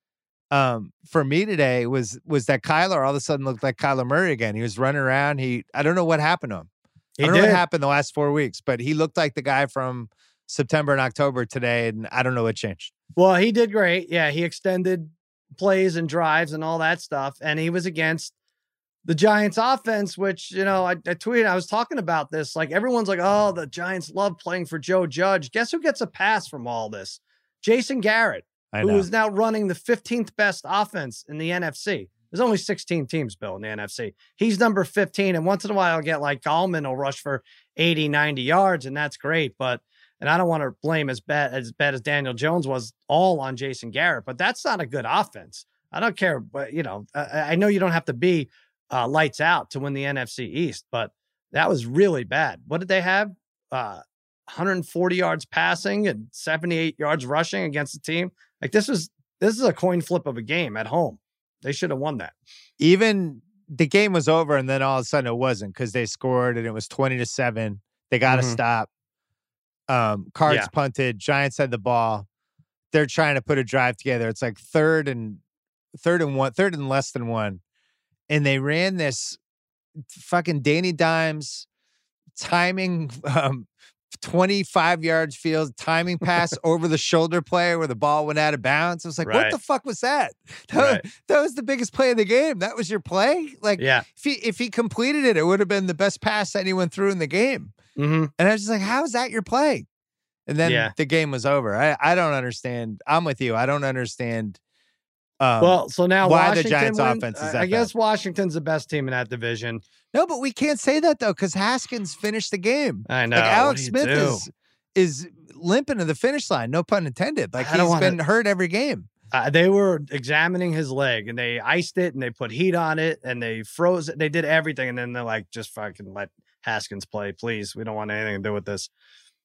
for me today was that Kyler all of a sudden looked like Kyler Murray again. He was running around. I don't know what happened to him. I don't know what happened the last 4 weeks, but he looked like the guy from September and October today, and I don't know what changed. Well, he did great. Yeah, he extended plays and drives and all that stuff, and he was against the Giants offense, which, I tweeted, I was talking about this. Like, everyone's like, oh, the Giants love playing for Joe Judge. Guess who gets a pass from all this? Jason Garrett, who is now running the 15th best offense in the NFC. There's only 16 teams, Bill, in the NFC. He's number 15, and once in a while I'll get like Gallman will rush for 80, 90 yards, and that's great. And I don't want to blame as bad as Daniel Jones was all on Jason Garrett, but that's not a good offense. I don't care, but I know you don't have to be lights out to win the NFC East, but that was really bad. What did they have? 140 yards passing and 78 yards rushing against the team. Like, this is a coin flip of a game at home. They should have won that. Even the game was over, and then all of a sudden it wasn't, because they scored and it was 20-7. They got to stop. Cards punted. Giants had the ball. They're trying to put a drive together. It's like third and less than 1. And they ran this fucking Danny Dimes timing 25 yards field timing pass over the shoulder play where the ball went out of bounds. I was like, what the fuck was that? That was the biggest play of the game. That was your play? Like, if he completed it, it would have been the best pass anyone threw in the game. Mm-hmm. And I was just like, how is that your play? And then the game was over. I don't understand. I'm with you. I don't understand. So now why Washington the Giants offense is that I guess Washington's the best team in that division. No, but we can't say that though, because Haskins finished the game. I know. Like, Alex Smith is limping to the finish line. No pun intended. Like, he's been hurt every game. They were examining his leg, and they iced it, and they put heat on it, and they froze it. They did everything, and then they're like, just fucking let Haskins play, please. We don't want anything to do with this.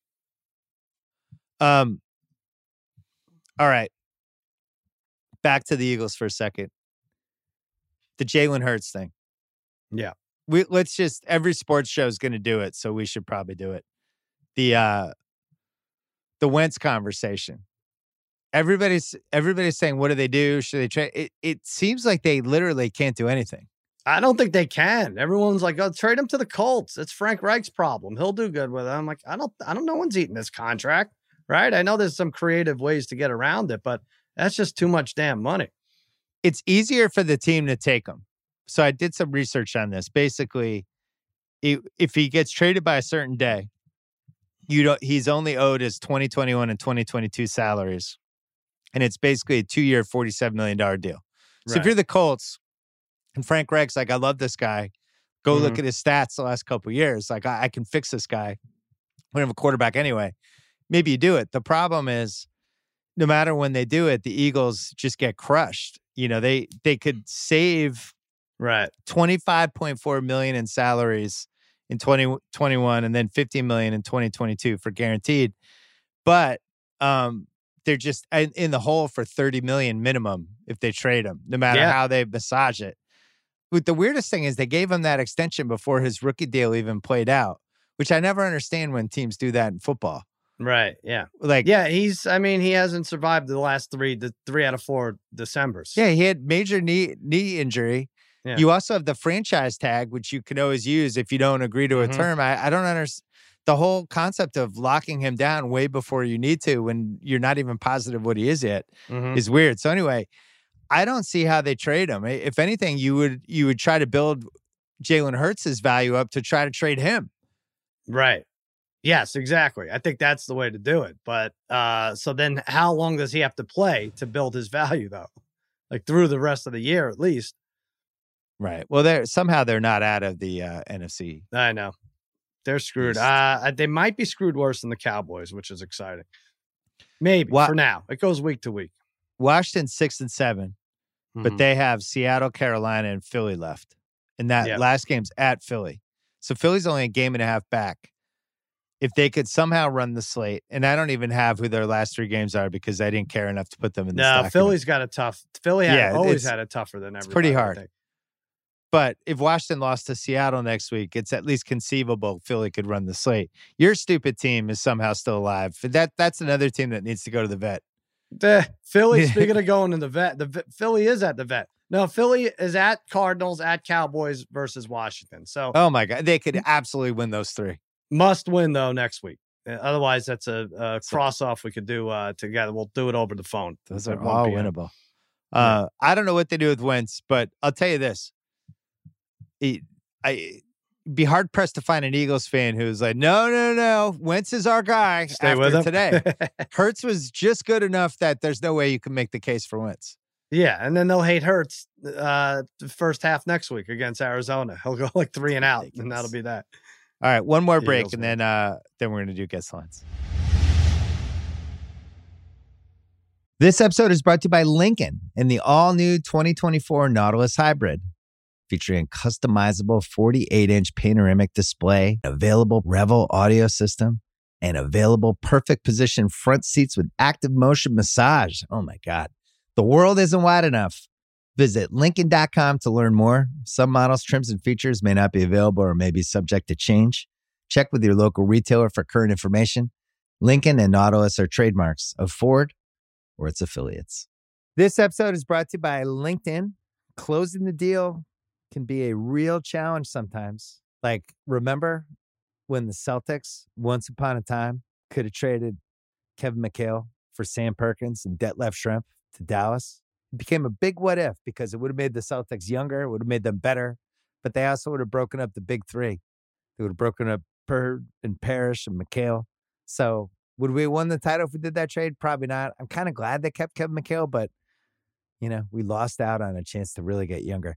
All right. Back to the Eagles for a second. The Jalen Hurts thing. Yeah. Let's just, every sports show is going to do it, so we should probably do it. The Wentz conversation. Everybody's saying, what do they do? Should they trade? It seems like they literally can't do anything. I don't think they can. Everyone's like, oh, trade him to the Colts. It's Frank Reich's problem. He'll do good with it. I'm like, I don't know one's eating this contract, right? I know there's some creative ways to get around it, but that's just too much damn money. It's easier for the team to take him. So I did some research on this. Basically, if he gets traded by a certain day, he's only owed his 2021 and 2022 salaries. and it's basically a 2-year, $47 million deal. So if Right. you're the Colts and Frank Reich's like, I love this guy, go look Mhm. at his stats the last couple of years. Like, I can fix this guy. We don't have a quarterback anyway. Maybe you do it. The problem is, no matter when they do it, the Eagles just get crushed. They could save Right. $25.4 million in salaries in 2021 and then $15 million in 2022 for guaranteed. But they're just in the hole for $30 million minimum if they trade him, no matter how they massage it. But the weirdest thing is they gave him that extension before his rookie deal even played out, which I never understand when teams do that in football. Right. Yeah. Like, yeah, he hasn't survived the last three out of 4 Decembers. Yeah, he had major knee injury. Yeah. You also have the franchise tag, which you can always use if you don't agree to a term. I don't understand the whole concept of locking him down way before you need to when you're not even positive what he is yet is weird. So anyway, I don't see how they trade him. If anything, you would try to build Jalen Hurts' value up to try to trade him. Right. Yes, exactly. I think that's the way to do it. But so then how long does he have to play to build his value, though? Like through the rest of the year, at least. Right. Well, they're not out of the NFC. I know. They're screwed. They might be screwed worse than the Cowboys, which is exciting. Maybe for now. It goes week to week. Washington's 6-7, but they have Seattle, Carolina, and Philly left. And that last game's at Philly. So Philly's only a game and a half back. If they could somehow run the slate, and I don't even have who their last 3 games are because I didn't care enough to put them in the document. Philly's got a tough. Philly always had it tougher than everybody. It's pretty hard. But if Washington lost to Seattle next week, it's at least conceivable Philly could run the slate. Your stupid team is somehow still alive. That's another team that needs to go to the vet. Philly, speaking of going to the vet, Philly is at the vet. No, Philly is at Cardinals, at Cowboys versus Washington. So, oh my God, they could absolutely win those 3. Must win though next week. Otherwise, that's a cross off we could do together. We'll do it over the phone. Those are all winnable. I don't know what they do with Wentz, but I'll tell you this: I'd be hard pressed to find an Eagles fan who's like, no, Wentz is our guy. Stay with him today. Hurts was just good enough that there's no way you can make the case for Wentz. Yeah, and then they'll hate Hurts the first half next week against Arizona. He'll go like 3 and out, and that'll be that. All right, one more break, and then we're going to do guest lines. This episode is brought to you by Lincoln and the all-new 2024 Nautilus Hybrid, featuring a customizable 48-inch panoramic display, available Revel audio system, and available perfect position front seats with active motion massage. Oh my God. The world isn't wide enough. Visit Lincoln.com to learn more. Some models, trims, and features may not be available or may be subject to change. Check with your local retailer for current information. Lincoln and Nautilus are trademarks of Ford or its affiliates. This episode is brought to you by LinkedIn. Closing the deal can be a real challenge sometimes. Like, remember when the Celtics, once upon a time, could have traded Kevin McHale for Sam Perkins and Detlef Schrempf to Dallas? It became a big what if because it would have made the Celtics younger, it would have made them better, but they also would have broken up the big 3. They would have broken up Bird and Parrish and McHale. So would we have won the title if we did that trade? Probably not. I'm kind of glad they kept Kevin McHale, but, we lost out on a chance to really get younger.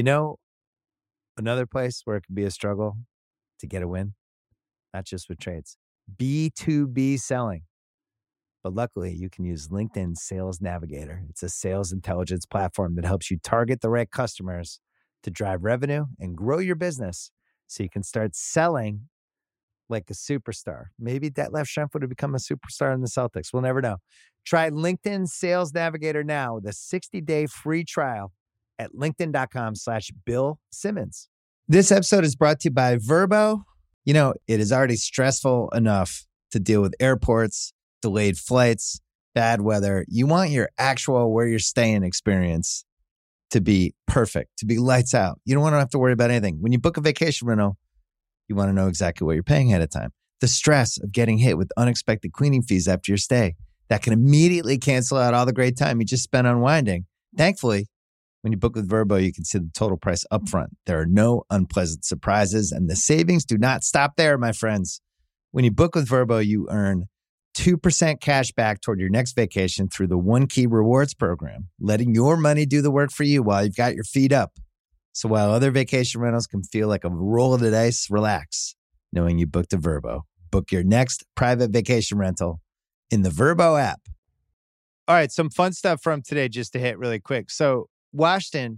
Another place where it could be a struggle to get a win, not just with trades, B2B selling. But luckily, you can use LinkedIn Sales Navigator. It's a sales intelligence platform that helps you target the right customers to drive revenue and grow your business so you can start selling like a superstar. Maybe Detlef Schrempf would have become a superstar in the Celtics. We'll never know. Try LinkedIn Sales Navigator now with a 60-day free trial at linkedin.com/Bill Simmons. This episode is brought to you by Vrbo. It is already stressful enough to deal with airports, delayed flights, bad weather. You want your actual where you're staying experience to be perfect, to be lights out. You don't want to have to worry about anything. When you book a vacation rental, you want to know exactly what you're paying ahead of time. The stress of getting hit with unexpected cleaning fees after your stay, that can immediately cancel out all the great time you just spent unwinding. Thankfully, when you book with Vrbo, you can see the total price upfront. There are no unpleasant surprises, and the savings do not stop there, my friends. When you book with Vrbo, you earn 2% cash back toward your next vacation through the One Key Rewards program, letting your money do the work for you while you've got your feet up. So while other vacation rentals can feel like a roll of the dice, relax, knowing you booked a Vrbo. Book your next private vacation rental in the Vrbo app. All right, some fun stuff from today just to hit really quick. So Washington,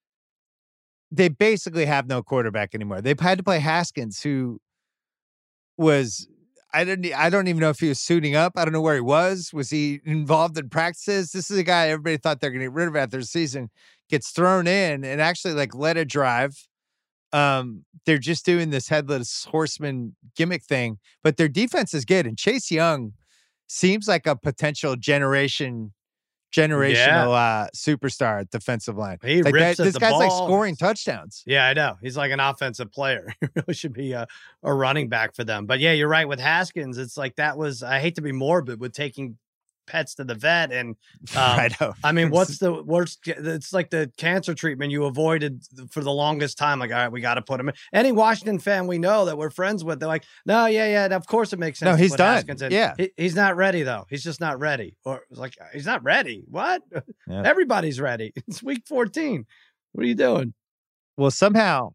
they basically have no quarterback anymore. They've had to play Haskins, who was, I don't even know if he was suiting up. I don't know where he was. Was he involved in practices? This is a guy everybody thought they're going to get rid of after the season. Gets thrown in and actually led a drive. They're just doing this headless horseman gimmick thing, but their defense is good. And Chase Young seems like a potential generational superstar at defensive line. He rips this the guy's ball. scoring touchdowns. Yeah, I know. He's like an offensive player. He really should be a running back for them. But yeah, you're right with Haskins. It's like that was, I hate to be morbid with taking pets to the vet. And I know. I mean, what's the worst? It's like the cancer treatment you avoided for the longest time. Like, all right, we got to put him in. Any Washington fan we know that we're friends with, they're like, no, yeah, of course it makes sense. No, he's to put done. Haskins in. Yeah. He's not ready, though. He's just not ready. Or it's like, he's not ready. What? Yeah. Everybody's ready. It's week 14. What are you doing? Well, somehow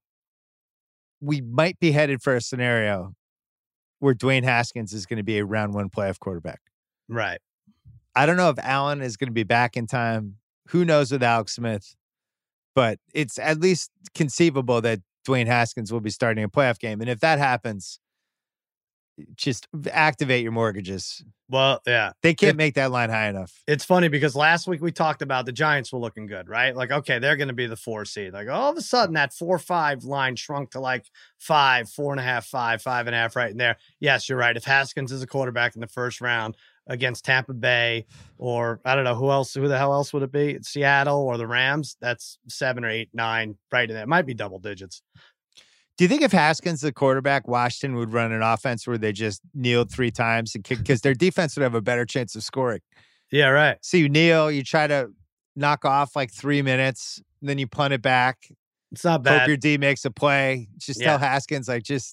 we might be headed for a scenario where Dwayne Haskins is going to be a round one playoff quarterback. Right. I don't know if Allen is going to be back in time. Who knows with Alex Smith? But it's at least conceivable that Dwayne Haskins will be starting a playoff game. And if that happens, just activate your mortgages. Well, yeah. They can't make that line high enough. It's funny because last week we talked about the Giants were looking good, right? Like, okay, they're going to be the 4 seed. Like, all of a sudden, that 4-5 line shrunk to like 5, 4.5, 5, 5.5 right in there. Yes, you're right. If Haskins is a quarterback in the first round against Tampa Bay, or I don't know who the hell else would it be? Seattle or the Rams, that's 7 or 8, 9 right in there. It might be double digits. Do you think if Haskins the quarterback, Washington would run an offense where they just kneeled 3 times and kick, because their defense would have a better chance of scoring? Yeah, right. So you kneel, you try to knock off like 3 minutes, then you punt it back. It's not bad. Hope your D makes a play. Just tell Haskins,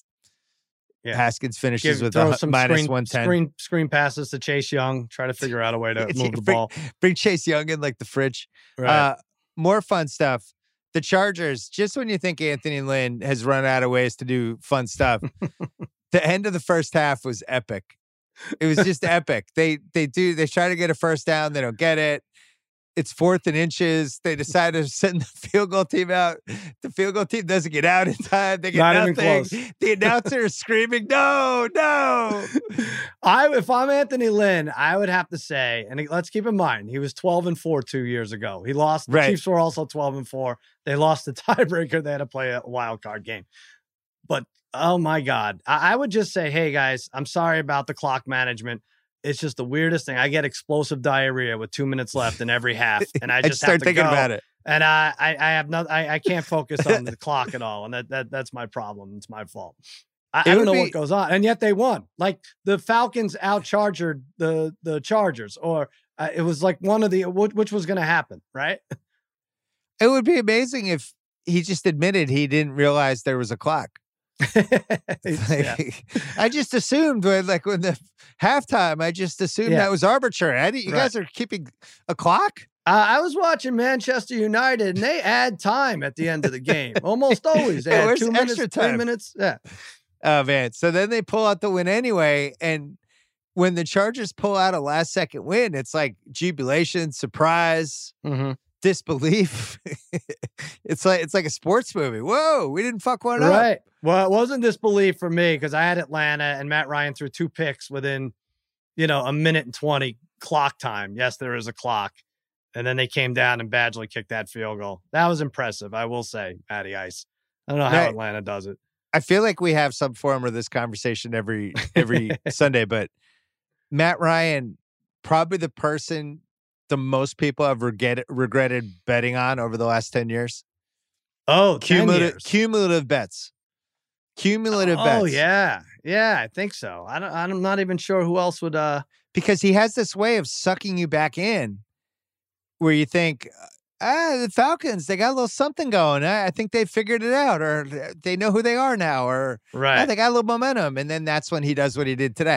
Haskins finishes with a some minus 110. Screen passes to Chase Young. Try to figure out a way to move the ball. Bring Chase Young in like the fridge. Right. More fun stuff. The Chargers, just when you think Anthony Lynn has run out of ways to do fun stuff, the end of the first half was epic. It was just epic. They try to get a first down. They don't get it. It's 4th and inches. They decide to send the field goal team out. The field goal team doesn't get out in time. They get Not nothing. even close. The announcer is screaming, no. If I'm Anthony Lynn, I would have to say, and let's keep in mind, he was 12-4 2 years ago. He lost. The Chiefs were also 12-4. They lost the tiebreaker. They had to play a wild card game. But oh my God, I would just say, hey guys, I'm sorry about the clock management. It's just the weirdest thing. I get explosive diarrhea with 2 minutes left in every half, and I just start have to thinking go. about it. And I can't focus on the clock at all, and that's my problem. It's my fault. I don't know what goes on, and yet they won. Like the Falcons out-chargered the Chargers, or it was like one of the which was going to happen, right? It would be amazing if he just admitted he didn't realize there was a clock. I just assumed when the halftime, I just assumed that was arbitrary. You guys are keeping a clock? I was watching Manchester United, and they add time at the end of the game. Almost always. They add 2 minutes, 3 minutes. Yeah. Oh, man. So then they pull out the win anyway. And when the Chargers pull out a last-second win, it's like jubilation, surprise, disbelief. It's like a sports movie. Whoa, we didn't fuck one up. Right. Well, it wasn't disbelief for me because I had Atlanta and Matt Ryan threw 2 picks within, a minute and 20 clock time. Yes, there is a clock. And then they came down and Badgley kicked that field goal. That was impressive, I will say, Matty Ice. I don't know how Atlanta does it. I feel like we have some form of this conversation every Sunday, but Matt Ryan, probably the person the most people have regretted betting on over the last 10 years. Oh, cumulative bets. Oh, yeah. Yeah, I think so. I'm not even sure who else would. Because he has this way of sucking you back in where you think, the Falcons, they got a little something going. I think they figured it out, or they know who they are now, or right. they got a little momentum. And then that's when he does what he did today.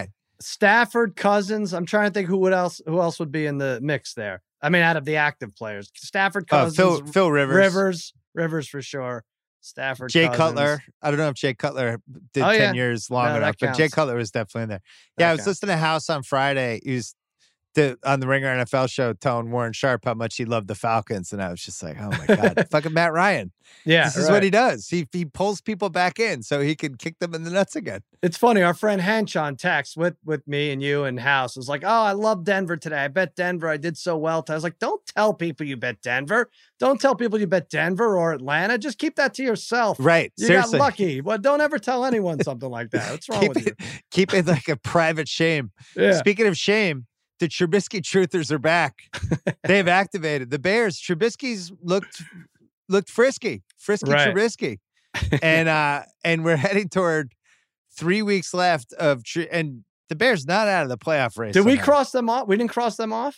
Stafford, Cousins. I'm trying to think who else would be in the mix there. I mean, out of the active players, Stafford, Cousins, Phil Rivers. Rivers for sure. Stafford, Jay Cousins. Cutler. I don't know if Jay Cutler did 10 years long enough, but Jay Cutler was definitely in there. Yeah, I was listening to House on Friday. He was on the Ringer NFL show telling Warren Sharp how much he loved the Falcons. And I was just like, oh my God, fucking Matt Ryan. Yeah. This is what he does. He pulls people back in so he can kick them in the nuts again. It's funny. Our friend Hench on text with me and you and House was like, oh, I love Denver today. I bet Denver. I did so well. I was like, don't tell people you bet Denver. Don't tell people you bet Denver or Atlanta. Just keep that to yourself. Right. You Seriously. got lucky. Well, don't ever tell anyone something like that. What's wrong with you? Keep it like a private shame. Yeah. Speaking of shame, the Trubisky truthers are back. They've activated the Bears. Trubisky's looked frisky right. Trubisky, and we're heading toward 3 weeks left and the Bears not out of the playoff race. Did we cross them off? We didn't cross them off.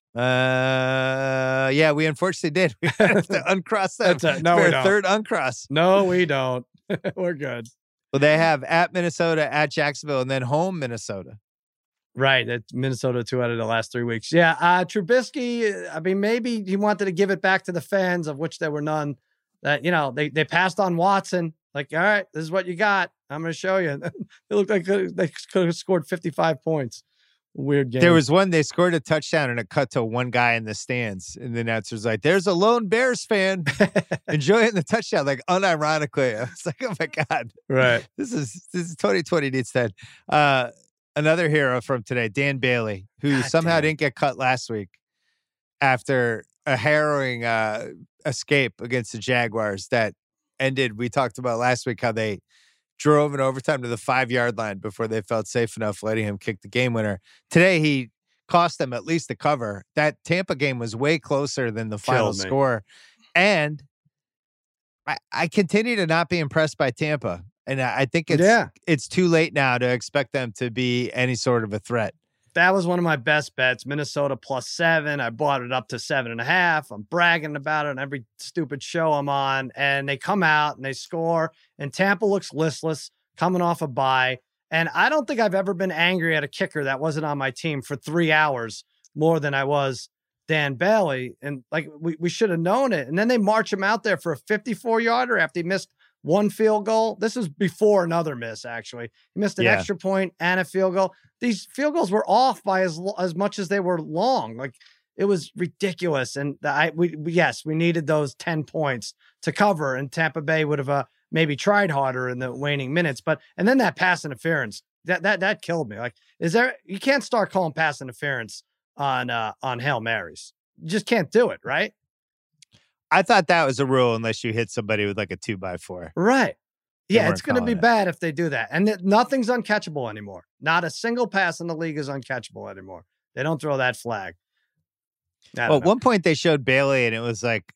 Yeah, we unfortunately did. We have to uncross them. No, we're third uncross. No, we don't. We're good. Well, they have at Minnesota, at Jacksonville, and then home Minnesota. Right. That's Minnesota 2 out of the last 3 weeks. Yeah. Trubisky, I mean, maybe he wanted to give it back to the fans, of which there were none. That, they passed on Watson. Like, all right, this is what you got. I'm going to show you. It looked like they could have scored 55 points. Weird game. There was one, they scored a touchdown and it cut to one guy in the stands. And the announcer's like, there's a lone Bears fan enjoying the touchdown. Like, unironically. I was like, oh my God. Right. This is 2020 needs that. Another hero from today, Dan Bailey, who somehow didn't get cut last week after a harrowing escape against the Jaguars that ended. We talked about last week how they drove in overtime to the 5-yard line before they felt safe enough letting him kick the game winner. Today, he cost them at least a cover. That Tampa game was way closer than the final score. And I continue to not be impressed by Tampa. And I think it's too late now to expect them to be any sort of a threat. That was one of my best bets. Minnesota +7. I bought it up to 7.5. I'm bragging about it on every stupid show I'm on. And they come out and they score. And Tampa looks listless, coming off a bye. And I don't think I've ever been angry at a kicker that wasn't on my team for 3 hours more than I was Dan Bailey. And like we should have known it. And then they march him out there for a 54-yarder after he missed one field goal. This is before another miss, actually. He missed an extra point and a field goal. These field goals were off by as much as they were long. Like, it was ridiculous. And we needed those 10 points to cover, and Tampa Bay would have maybe tried harder in the waning minutes. And then that pass interference, that killed me. Like, you can't start calling pass interference on Hail Marys. You just can't do it, right? I thought that was a rule unless you hit somebody with like a 2x4. Right. Yeah, it's going to be bad if they do that. And nothing's uncatchable anymore. Not a single pass in the league is uncatchable anymore. They don't throw that flag. Well, at one point they showed Bailey and it was like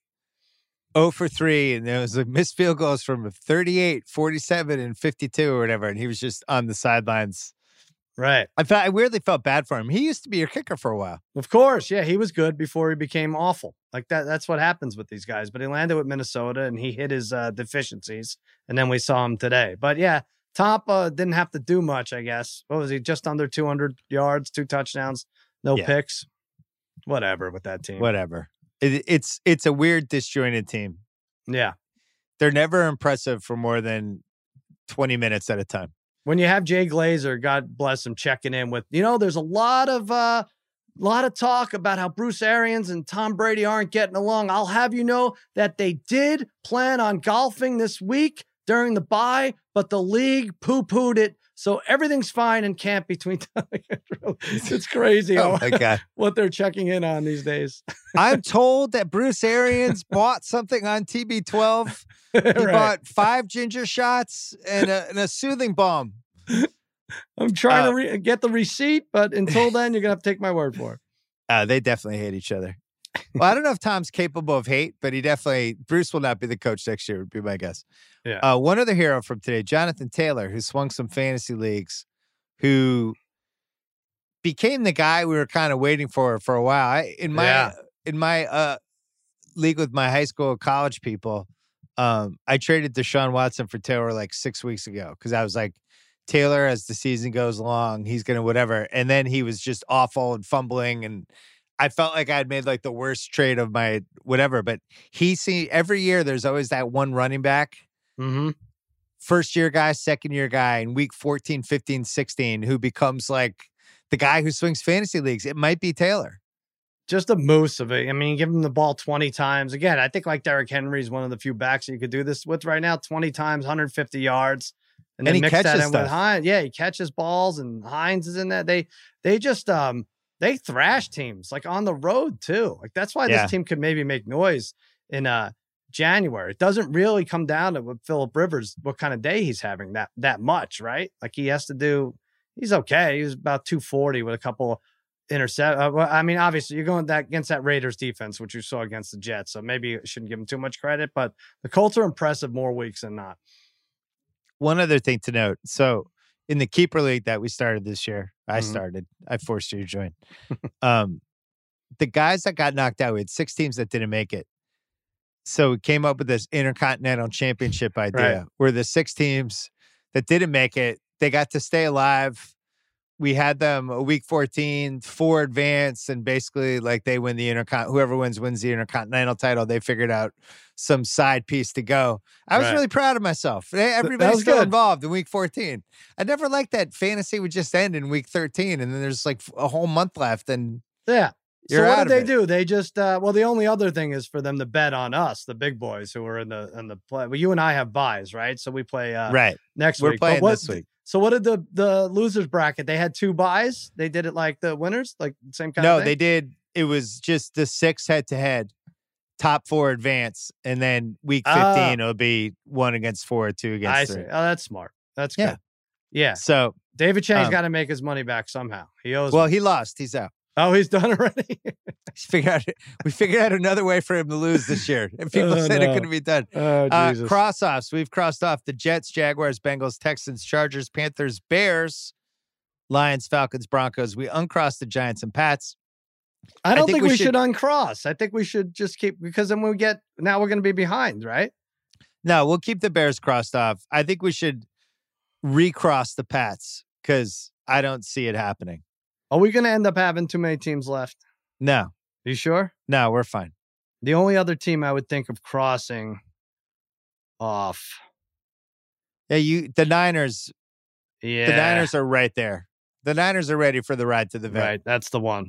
0 for 3. And there was like missed field goals from 38, 47, and 52 or whatever. And he was just on the sidelines. Right. I weirdly felt bad for him. He used to be your kicker for a while. Of course. Yeah, he was good before he became awful. Like that's what happens with these guys. But he landed with Minnesota and he hit his deficiencies. And then we saw him today. But yeah, Tampa didn't have to do much, I guess. What was he? Just under 200 yards, 2 touchdowns, no picks. Whatever with that team. Whatever. It's a weird, disjointed team. Yeah. They're never impressive for more than 20 minutes at a time. When you have Jay Glazer, God bless him, checking in with, there's a lot of talk about how Bruce Arians and Tom Brady aren't getting along. I'll have you know that they did plan on golfing this week during the bye, but the league poo-pooed it. So everything's fine in camp between. It's crazy. Oh my God. What they're checking in on these days. I'm told that Bruce Arians bought something on TB12. He bought 5 ginger shots and a soothing balm. I'm trying to get the receipt, but until then, you're going to have to take my word for it. They definitely hate each other. Well, I don't know if Tom's capable of hate, but Bruce will not be the coach next year, would be my guess. Yeah. One other hero from today, Jonathan Taylor, who swung some fantasy leagues, who became the guy we were kind of waiting for a while. In my league with my high school, college people, I traded Deshaun Watson for Taylor like 6 weeks ago because I was like, Taylor, as the season goes along, he's going to whatever. And then he was just awful and fumbling. And I felt like I'd made like the worst trade of my whatever. But every year there's always that one running back. Mm-hmm. First year guy, second year guy in week 14, 15, 16, who becomes like the guy who swings fantasy leagues. It might be Taylor. Just a moose of it. I mean, give him the ball 20 times. Again, I think like Derrick Henry is one of the few backs that you could do this with right now. 20 times, 150 yards. And then he mix catches that in stuff. with Hines. Yeah, he catches balls, and Hines is in that. They just they thrash teams like on the road too. Like that's why this team could maybe make noise in January. It doesn't really come down to what Phillip Rivers, what kind of day he's having that much, right? Like he has to do. He's okay. He was about 240 with a couple intercept. I mean, obviously you're going against that Raiders defense, which you saw against the Jets. So maybe you shouldn't give him too much credit, but the Colts are impressive more weeks than not. One other thing to note. So in the keeper league that we started this year, I forced you to join. The guys that got knocked out, we had 6 teams that didn't make it. So we came up with this Intercontinental Championship idea where the 6 teams that didn't make it, they got to stay alive. We had them a week 14, 4 advance, and basically like they win the whoever wins the Intercontinental title. They figured out some side piece to go. I was really proud of myself. Everybody's still involved in week 14. I never liked that fantasy would just end in week 13, and then there's like a whole month left. And so what did they do? They just well, the only other thing is for them to bet on us, the big boys who are in the play. Well, you and I have buys, right? So we play next week. We're playing this week. So what did the losers bracket? They had 2 buys. They did it like the winners, like same kind of thing? No, they did. It was just the 6 head-to-head, top 4 advance, and then week 15 it'll be 1 against 4, 2 against 3. I see. Oh, that's smart. That's good. Yeah. So David Chang's got to make his money back somehow. He owes. Well, he lost. He's out. Oh, he's done already. We figured out another way for him to lose this year. And people said it couldn't be done. Jesus. Cross-offs. We've crossed off the Jets, Jaguars, Bengals, Texans, Chargers, Panthers, Bears, Lions, Falcons, Broncos. We uncrossed the Giants and Pats. I don't think we should uncross. I think we should just keep, because then now we're going to be behind, right? No, we'll keep the Bears crossed off. I think we should recross the Pats because I don't see it happening. Are we going to end up having too many teams left? No. You sure? No, we're fine. The only other team I would think of crossing off. Yeah, the Niners. Yeah. The Niners are right there. The Niners are ready for the ride to the vet. Right. That's the one.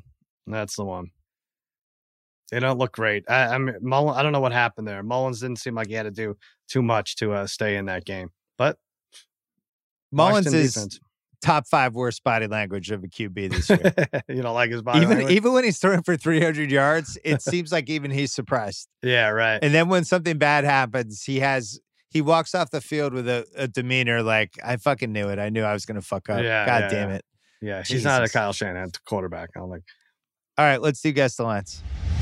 They don't look great. I mean, I don't know what happened there. Mullins didn't seem like he had to do too much to stay in that game. But Mullins is top 5 worst body language of a QB this year. You don't like his body language? Even when he's throwing for 300 yards, it seems like even he's surprised. Yeah, right. And then when something bad happens, he walks off the field with a demeanor like, I fucking knew it. I knew I was going to fuck up. God damn it. Yeah, he's not a Kyle Shanahan quarterback. I'm like, all right, let's do Guess the Lines.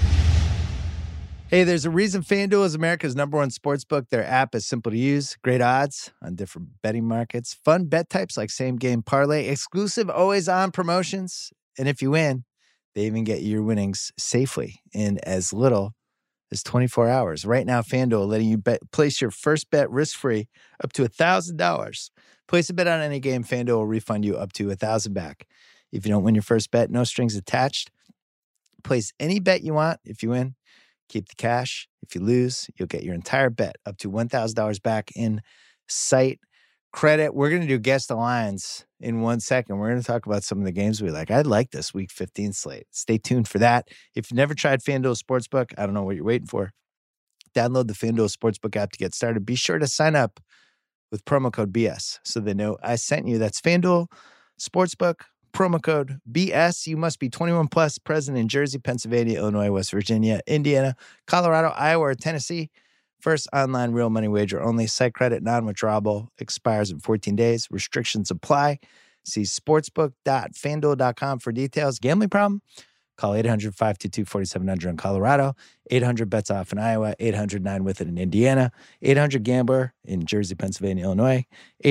Hey, there's a reason FanDuel is America's #1 sportsbook. Their app is simple to use, great odds on different betting markets, fun bet types like same game parlay, exclusive always on promotions. And if you win, they even get your winnings safely in as little as 24 hours. Right now, FanDuel letting you place your first bet risk-free up to $1,000. Place a bet on any game, FanDuel will refund you up to $1,000 back. If you don't win your first bet, no strings attached. Place any bet you want. If you win, keep the cash. If you lose, you'll get your entire bet up to $1,000 back in site credit. We're going to do Guess the Lines in 1 second. We're going to talk about some of the games we like. I like this week 15 slate. Stay tuned for that. If you've never tried FanDuel Sportsbook, I don't know what you're waiting for. Download the FanDuel Sportsbook app to get started. Be sure to sign up with promo code BS so they know I sent you. That's FanDuel Sportsbook, promo code BS. You must be 21 plus, present in Jersey, Pennsylvania, Illinois, West Virginia, Indiana, Colorado, Iowa, or Tennessee. First online real money wager only. Site credit non-withdrawable. Expires in 14 days. Restrictions apply. See sportsbook.fanduel.com for details. Gambling problem? Call 800-522-4700 in Colorado, 800-BETS-OFF in Iowa, 800-9-WITH-IT in Indiana, 800-GAMBLER in Jersey, Pennsylvania, Illinois,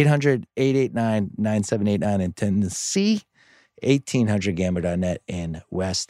800-889-9789 in Tennessee, 1800gambler.net in West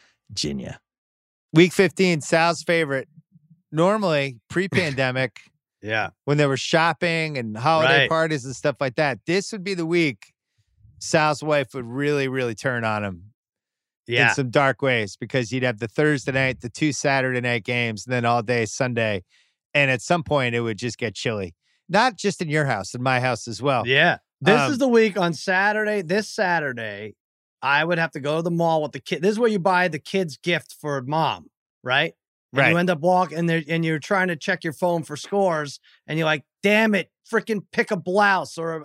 Virginia. Week 15, Sal's favorite. Normally, pre-pandemic, Yeah. when they were shopping and holiday Right. parties and stuff like that. This would be the week Sal's wife would really, really turn on him in Yeah. some dark ways, because you'd have the Thursday night, the 2 Saturday night games, and then all day Sunday. And at some point, it would just get chilly. Not just in your house, in my house as well. Yeah. This is the week on Saturday. This Saturday, I would have to go to the mall with the kid. This is where you buy the kid's gift for mom, right? And Right. you end up walking there and you're trying to check your phone for scores. And you're like, damn it, freaking pick a blouse or,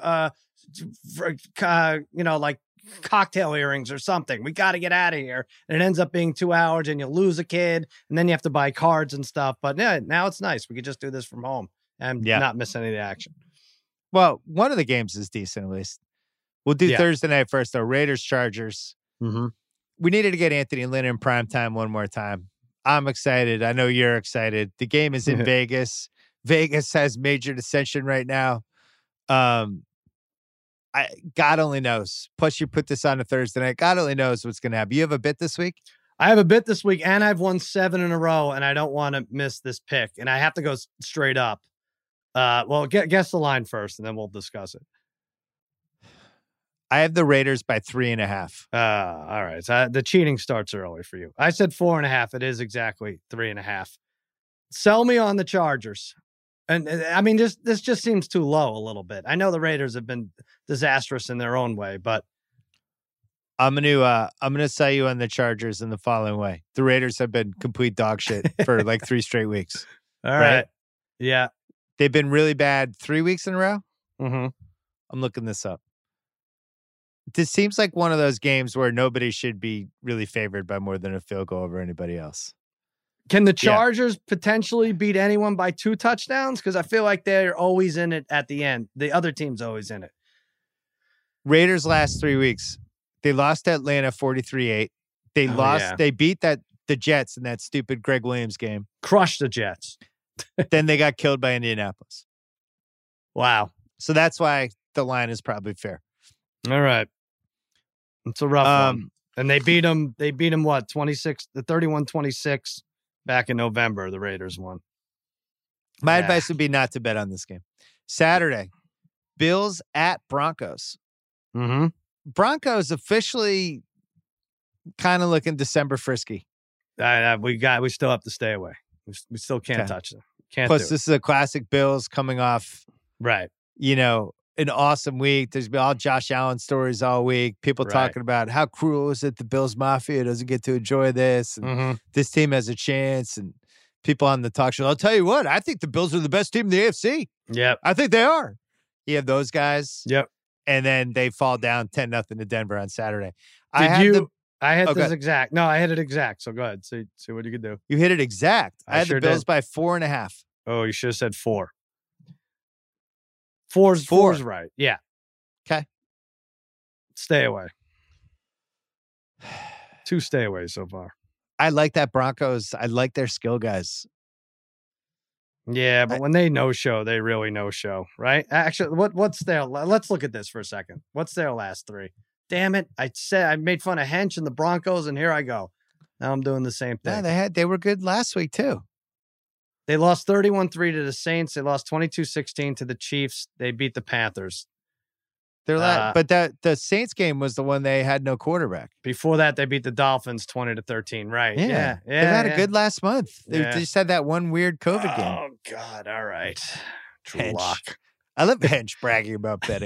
like cocktail earrings or something. We got to get out of here. And it ends up being 2 hours and you lose a kid. And then you have to buy cards and stuff. But yeah, now it's nice. We could just do this from home and not miss any of the action. Well, one of the games is decent, at least. We'll do Yeah. Thursday night first, though. Raiders, Chargers. Mm-hmm. We needed to get Anthony Lynn in primetime one more time. I'm excited. I know you're excited. The game is in Vegas. Vegas has major dissension right now. God only knows. Plus, you put this on a Thursday night. God only knows what's going to happen. You have a bit this week? I have a bit this week, and I've won 7 in a row, and I don't want to miss this pick, and I have to go straight up. Guess the line first, and then we'll discuss it. I have the Raiders by 3.5. All right. So the cheating starts early for you. I said 4.5. It is exactly 3.5. Sell me on the Chargers. And I mean, this just seems too low a little bit. I know the Raiders have been disastrous in their own way, but I'm gonna sell you on the Chargers in the following way. The Raiders have been complete dog shit for like 3 straight weeks. all right. Yeah. They've been really bad 3 weeks in a row. Mm-hmm. I'm looking this up. This seems like one of those games where nobody should be really favored by more than a field goal over anybody else. Can the Chargers potentially beat anyone by 2 touchdowns? Because I feel like they're always in it at the end. The other team's always in it. Raiders last 3 weeks. They lost to Atlanta 43-8. They lost. Yeah. They beat the Jets in that stupid Greg Williams game. Crushed the Jets. Then they got killed by Indianapolis. Wow. So that's why the line is probably fair. All right. It's a rough one. And they beat them what? 31-26 back in November. The Raiders won. My advice would be not to bet on this game. Saturday, Bills at Broncos. Mm-hmm. Broncos officially kind of looking December frisky. We still have to stay away. We still can't touch them. Plus, this is a classic Bills coming off, right? An awesome week. There's been all Josh Allen stories all week. People talking about how cruel is it the Bills Mafia doesn't get to enjoy this. And this team has a chance. And people on the talk show, I'll tell you what, I think the Bills are the best team in the AFC. Yep. I think they are. You have those guys. Yep. And then they fall down 10-0 to Denver on Saturday. I hit this exact. No, I hit it exact. So go ahead. See what you can do. You hit it exact. I had sure the Bills did. by 4.5. Oh, you should have said 4. Four's right. Yeah. Okay. Stay away. 2 stay away so far. I like that Broncos. I like their skill guys. Yeah, but when they no-show, they really no-show, right? Actually, what's their... Let's look at this for a second. What's their last 3? Damn it. I said I made fun of Hench and the Broncos, and here I go. Now I'm doing the same thing. Yeah, they were good last week, too. They lost 31-3 to the Saints. They lost 22-16 to the Chiefs. They beat the Panthers. But the Saints game was the one they had no quarterback. Before that, they beat the Dolphins 20-13. Right? Yeah. They've had a good last month. They Yeah. just had that one weird COVID game. Oh God! All right, Drew Hench. Lock. I love Hench bragging about betting.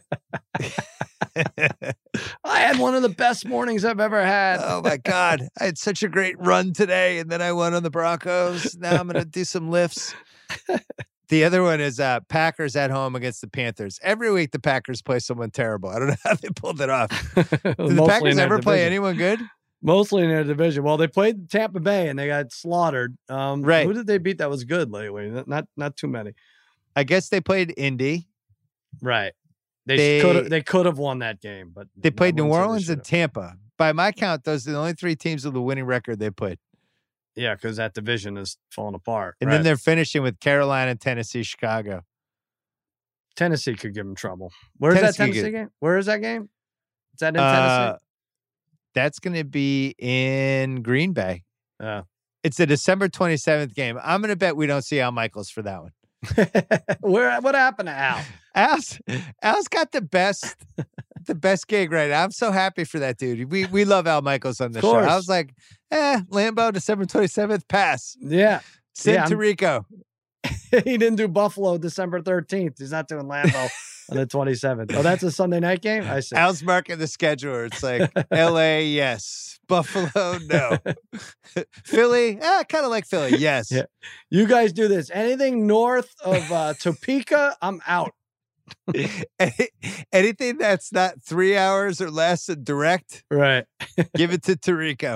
I had one of the best mornings I've ever had. Oh my God. I had such a great run today, and then I won on the Broncos. Now I'm gonna do some lifts. The other one is Packers at home against the Panthers. Every week the Packers play someone terrible. I don't know how they pulled it off. Did the Packers ever play anyone good? Mostly in their division. Well, they played Tampa Bay and they got slaughtered. Right. Who did they beat that was good lately? Not too many. I guess they played Indy. Right. They could have won that game, but they played New Orleans and Tampa. By my count, those are the only 3 teams with a winning record they played. Yeah, because that division is falling apart. And then they're finishing with Carolina, Tennessee, Chicago. Tennessee could give them trouble. Where's that Tennessee game? Where is that game? Is that in Tennessee? That's going to be in Green Bay. It's the December 27th game. I'm going to bet we don't see Al Michaels for that one. What happened to Al? Al's got the best gig right now. I'm so happy for that dude. We love Al Michaels on the show. I was like, Lambeau, December 27th, pass. Yeah. Send to Rico. He didn't do Buffalo December 13th. He's not doing Lambeau on the 27th. Oh, that's a Sunday night game? I see. Al's marking the schedule. It's like LA, yes. Buffalo, no. Philly, kind of like Philly, yes. Yeah. You guys do this. Anything north of Topeka, I'm out. Anything that's not 3 hours or less and direct, right? Give it to Tirico.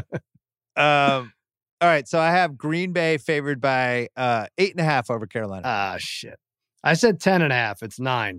All right, so I have Green Bay favored by 8.5 over Carolina. Ah, shit. I said 10.5. It's 9.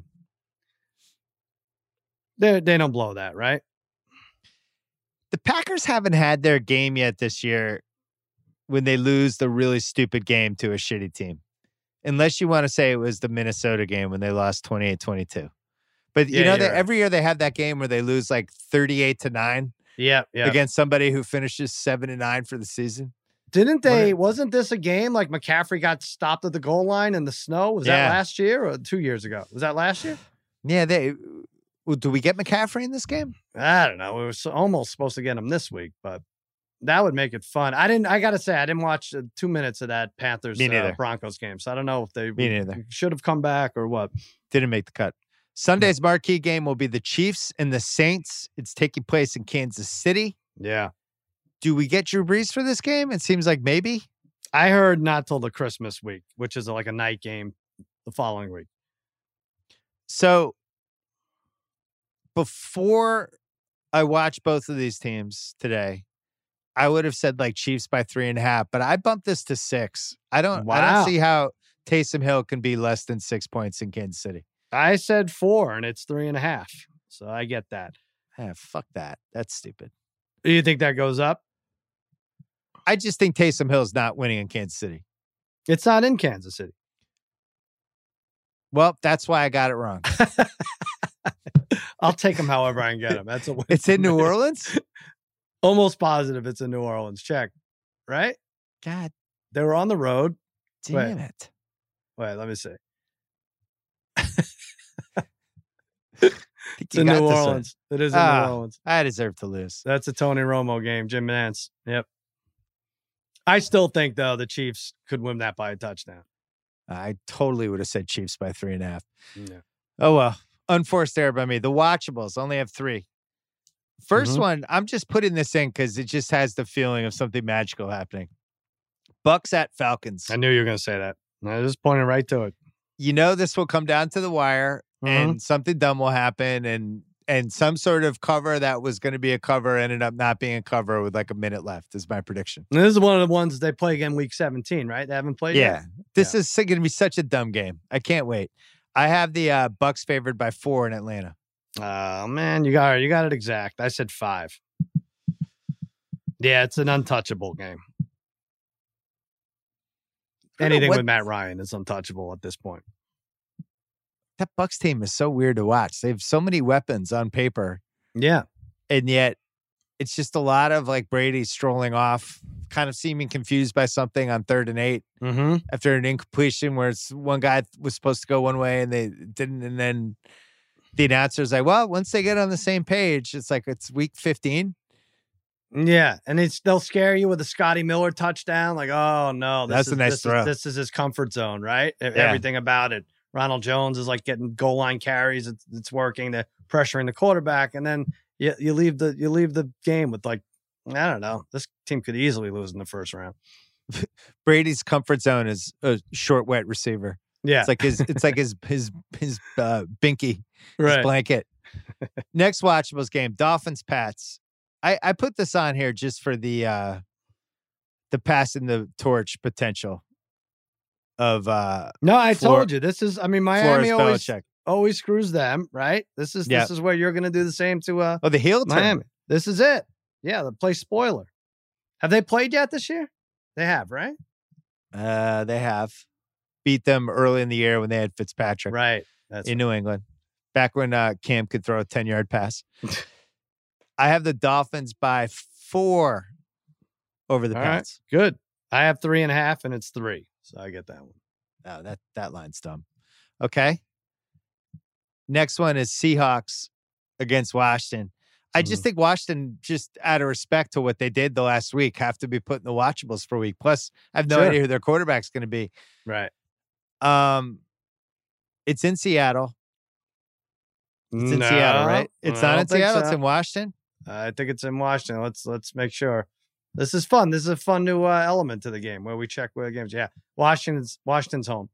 They don't blow that, right? The Packers haven't had their game yet this year when they lose the really stupid game to a shitty team. Unless you want to say it was the Minnesota game when they lost 28-22. But you know that every year they have that game where they lose like 38-9. Yeah. Against somebody who finishes 7-9 for the season. Didn't they? Wasn't this a game like McCaffrey got stopped at the goal line in the snow? Was that last year or 2 years ago? Was that last year? Yeah. Do we get McCaffrey in this game? I don't know. We were almost supposed to get him this week, but that would make it fun. I got to say, I didn't watch 2 minutes of that Panthers Broncos game. So I don't know if they should have come back or what. Didn't make the cut. Sunday's marquee game will be the Chiefs and the Saints. It's taking place in Kansas City. Yeah. Do we get Drew Brees for this game? It seems like maybe. I heard not till the Christmas week, which is like a night game the following week. So before I watch both of these teams today, I would have said like Chiefs by 3.5, but I bumped this to 6. I don't see how Taysom Hill can be less than 6 points in Kansas City. I said 4 and it's 3.5. So I get that. Fuck that. That's stupid. Do you think that goes up? I just think Taysom Hill's not winning in Kansas City. It's not in Kansas City. Well, that's why I got it wrong. I'll take him however I can get him. That's a win. It's in New Orleans? Almost positive it's in New Orleans. Check. Right? God. They were on the road. Damn it. Wait, let me see. It's in New Orleans. It is in New Orleans. I deserve to lose. That's a Tony Romo game. Jim Nantz. Yep. I still think, though, the Chiefs could win that by a touchdown. I totally would have said Chiefs by 3.5. Yeah. Oh, well. Unforced error by me. The watchables only have 3. First one, I'm just putting this in because it just has the feeling of something magical happening. Bucks at Falcons. I knew you were going to say that. I just pointed right to it. You know this will come down to the wire and something dumb will happen and some sort of cover that was going to be a cover ended up not being a cover with like a minute left is my prediction. And this is one of the ones they play again week 17, right? They haven't played yet? This is going to be such a dumb game. I can't wait. I have the Bucks favored by 4 in Atlanta. Oh, man, you got it exact. I said 5. Yeah, it's an untouchable game. Anything with Matt Ryan is untouchable at this point. That Bucks team is so weird to watch. They have so many weapons on paper. Yeah. And yet it's just a lot of like Brady strolling off, kind of seeming confused by something on 3rd and 8 after an incompletion where it's one guy was supposed to go one way and they didn't. And then the announcer's like, well, once they get on the same page, it's like it's week 15. Yeah. And they'll scare you with a Scotty Miller touchdown. Like, oh, no. That's a nice throw. This is his comfort zone, right? Everything about it. Ronald Jones is like getting goal line carries. It's working. They're pressuring the quarterback. And then you leave the game with like, I don't know. This team could easily lose in the first round. Brady's comfort zone is a short, wet receiver. Yeah. It's like his binky, right. His blanket. Next watchables game, Dolphins Pats. I put this on here just for the passing the torch potential of no, I told you this is. I mean, Miami always screws them, right? This is where you're going to do the same to the heel turn. Miami. This is it. Yeah, the play spoiler. Have they played yet this year? They have, right? They have beat them early in the year when they had Fitzpatrick, right? In New England, back when Cam could throw a 10-yard pass. I have the Dolphins by 4 over the Pats. Right, good. I have 3.5, and it's 3, so I get that one. Oh, that line's dumb. Okay. Next one is Seahawks against Washington. I just think Washington, just out of respect to what they did the last week, have to be put in the watchables for a week. Plus, I have no idea who their quarterback's going to be. Right. It's in Seattle. It's in Seattle, right? It's not in Seattle. It's in Washington. I think it's in Washington. Let's make sure. This is fun. This is a fun new element to the game where we check where the games. Yeah, Washington's home.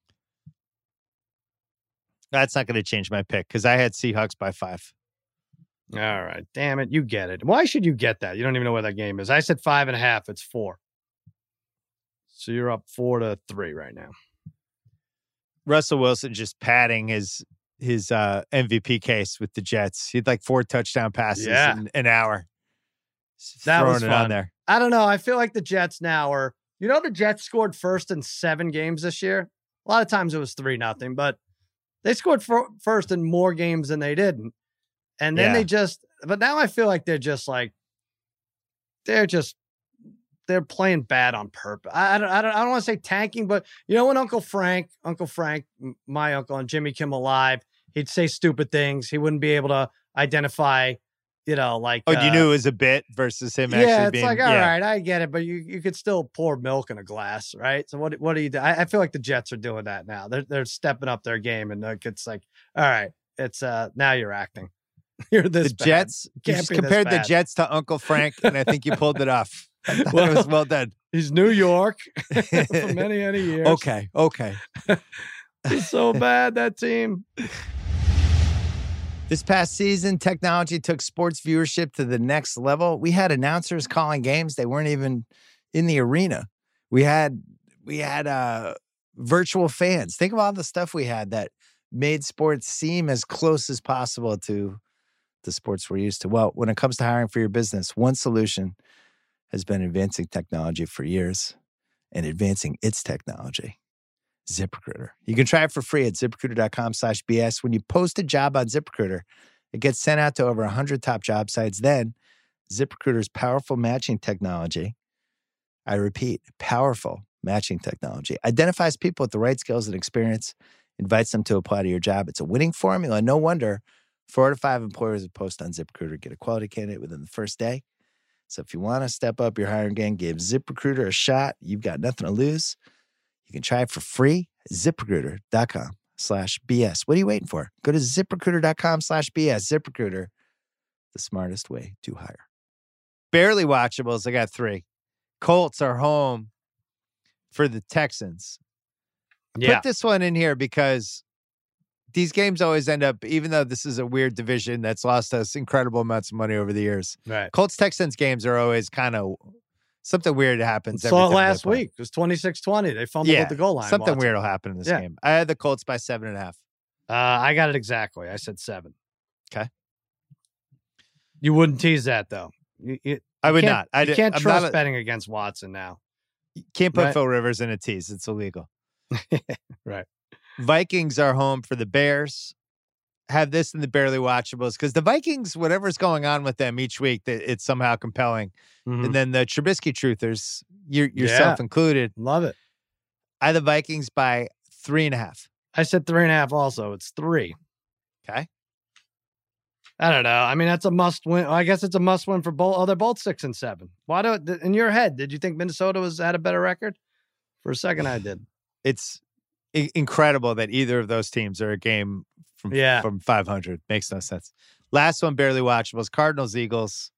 That's not going to change my pick because I had Seahawks by 5. All right, damn it, you get it. Why should you get that? You don't even know where that game is. I said 5.5. It's 4. So you're up 4-3 right now. Russell Wilson just padding his MVP case with the Jets. He had like 4 touchdown passes in an hour. That was fun. On there. I don't know. I feel like the Jets now are, the Jets scored first in 7 games this year. A lot of times it was 3-0, but they scored first in more games than they didn't. And then but now I feel like they're playing bad on purpose. I don't want to say tanking, but when Uncle Frank, my uncle and Jimmy Kimmel Live, he'd say stupid things. He wouldn't be able to identify, you knew it was a bit versus him actually it's being... all right, I get it, but you could still pour milk in a glass, right? So what do you do? I feel like the Jets are doing that now. They're stepping up their game, and it's like, all right, it's now you're acting. You're this the Jets. You just compared the Jets to Uncle Frank, and I think you pulled it off. I thought it was well done. He's New York for many years. Okay. It's so bad, that team. This past season, technology took sports viewership to the next level. We had announcers calling games. They weren't even in the arena. We had virtual fans. Think of all the stuff we had that made sports seem as close as possible to the sports we're used to. Well, when it comes to hiring for your business, one solution has been advancing technology for years and advancing its technology. ZipRecruiter. You can try it for free at ZipRecruiter.com/BS. When you post a job on ZipRecruiter, it gets sent out to over 100 top job sites. Then ZipRecruiter's powerful matching technology, I repeat, powerful matching technology, identifies people with the right skills and experience, invites them to apply to your job. It's a winning formula. No wonder 4 to 5 employers who post on ZipRecruiter get a quality candidate within the first day. So if you want to step up your hiring game, give ZipRecruiter a shot. You've got nothing to lose. You can try it for free at ZipRecruiter.com/BS. What are you waiting for? Go to ZipRecruiter.com/BS. ZipRecruiter, the smartest way to hire. Barely watchables. I got 3. Colts are home for the Texans. Put this one in here because these games always end up, even though this is a weird division that's lost us incredible amounts of money over the years. Right. Colts-Texans games are always kind of something weird happens. Saw it last week. It was 26-20. They fumbled at the goal line. Something weird will happen in this game. I had the Colts by 7.5. I got it exactly. I said 7. Okay. You wouldn't tease that, though. I would not. You can't trust betting against Watson now. You can't put Phil Rivers in a tease. It's illegal. Right. Vikings are home for the Bears. Have this in the barely watchables because the Vikings, whatever's going on with them each week, it's somehow compelling. Mm-hmm. And then the Trubisky truthers, yourself included. Love it. I had the Vikings by 3.5. I said 3.5 also. It's 3. Okay. I don't know. I mean, that's a must win. I guess it's a must win for both. Oh, they're both 6 and 7. Why in your head, did you think Minnesota had a better record? For a second, I did. It's incredible that either of those teams are a game from 500. Makes no sense. Last one, barely watchables. Cardinals, Eagles.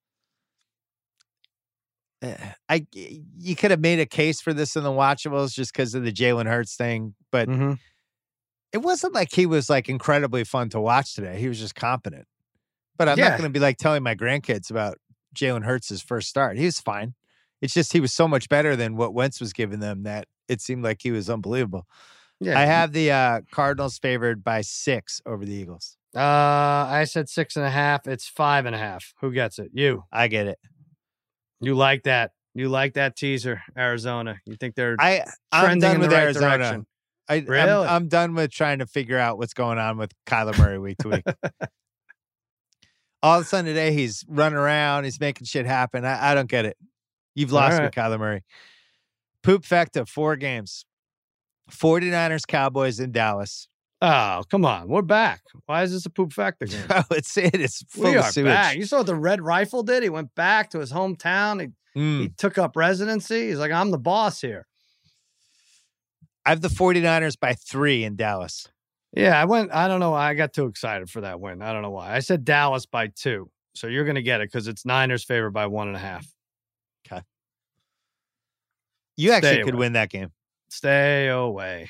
You could have made a case for this in the watchables just because of the Jalen Hurts thing, but it wasn't like he was like incredibly fun to watch today. He was just competent. But I'm not going to be like telling my grandkids about Jalen Hurts' first start. He was fine. It's just he was so much better than what Wentz was giving them that it seemed like he was unbelievable. Yeah. I have the Cardinals favored by 6 over the Eagles. I said 6.5. It's 5.5. Who gets it? You. I get it. You like that. You like that teaser, Arizona. You think they're I'm done with right Arizona. Direction. Really? I'm done with trying to figure out what's going on with Kyler Murray week to week. All of a sudden today, he's running around. He's making shit happen. I don't get it. You've lost with Kyler Murray. Poop Fecta, 4 games. 49ers, Cowboys in Dallas. Oh, come on. We're back. Why is this a poop factor game? Oh, it's full We of are sewage. back. You saw what the Red Rifle did? He went back to his hometown. He took up residency. He's like, I'm the boss here. I have the 49ers by 3 in Dallas. Yeah, I don't know why. I got too excited for that win. I don't know why. I said Dallas by 2. So you're going to get it because it's Niners favored by 1.5. Okay. You actually could win that game. Stay away.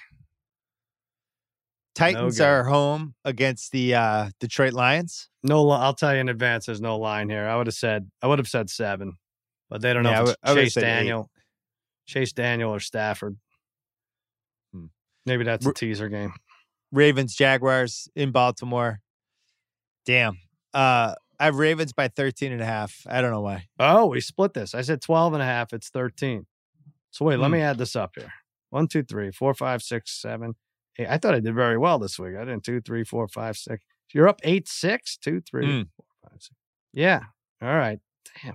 Titans are home against the Detroit Lions. No, I'll tell you in advance. There's no line here. I would have said 7, but they don't know if it's Chase Daniel or Stafford. Maybe that's a teaser game. Ravens, Jaguars in Baltimore. Damn. I have Ravens by 13.5. I don't know why. Oh, we split this. I said 12.5. It's 13. So wait, let me add this up here. 1, 2, 3, 4, 5, 6, 7. Hey, I thought I did very well this week. I did 2, 3, 4, 5, 6. You're up 8-6. 2, 3, 4, 5, 6. Yeah. All right. Damn.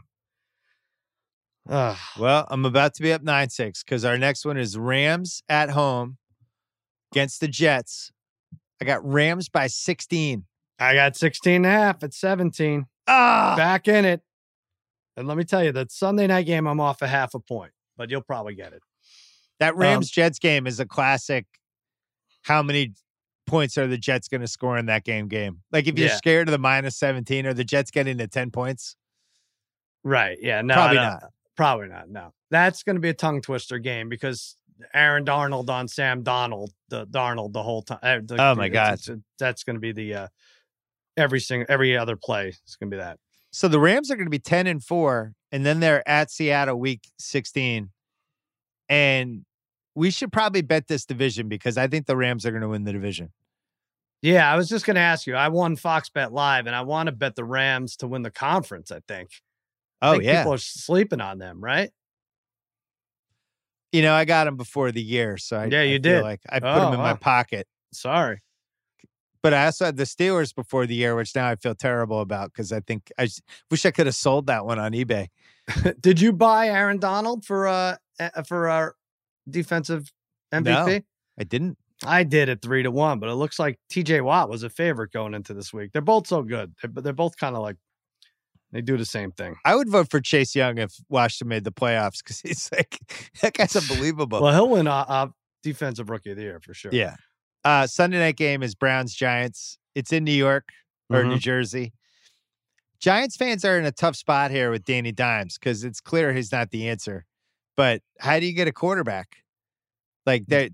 Well, I'm about to be up 9-6 because our next one is Rams at home against the Jets. I got Rams by 16. I got 16.5 at 17. Back in it. And let me tell you, that Sunday night game, I'm off a 0.5 point, but you'll probably get it. That Rams-Jets game is a classic. How many points are the Jets going to score in that game? Like if you're scared of the minus 17, are the Jets getting to 10 points? Right. Yeah. No, probably not. Probably not. No, that's going to be a tongue twister game because Aaron Darnold on Sam Darnold the whole time. Oh my God. That's going to be the every other play. It's going to be that. So the Rams are going to be 10-4, and then they're at Seattle week 16. And we should probably bet this division because I think the Rams are going to win the division. Yeah, I was just going to ask you. I won Fox Bet Live, and I want to bet the Rams to win the conference, I think. People are sleeping on them, right? You know, I got them before the year, so I did. Feel like I put them in my pocket. Sorry. But I also had the Steelers before the year, which now I feel terrible about because I think I wish I could have sold that one on eBay. Did you buy Aaron Donald for our defensive MVP? No, I didn't. I did at 3-1, but it looks like TJ Watt was a favorite going into this week. They're both so good. They're both kind of like, they do the same thing. I would vote for Chase Young if Washington made the playoffs because he's like, that guy's unbelievable. Well, he'll win defensive rookie of the year for sure. Yeah. Sunday night game is Browns-Giants. It's in New York or New Jersey. Giants fans are in a tough spot here with Danny Dimes because it's clear he's not the answer. But how do you get a quarterback? Like their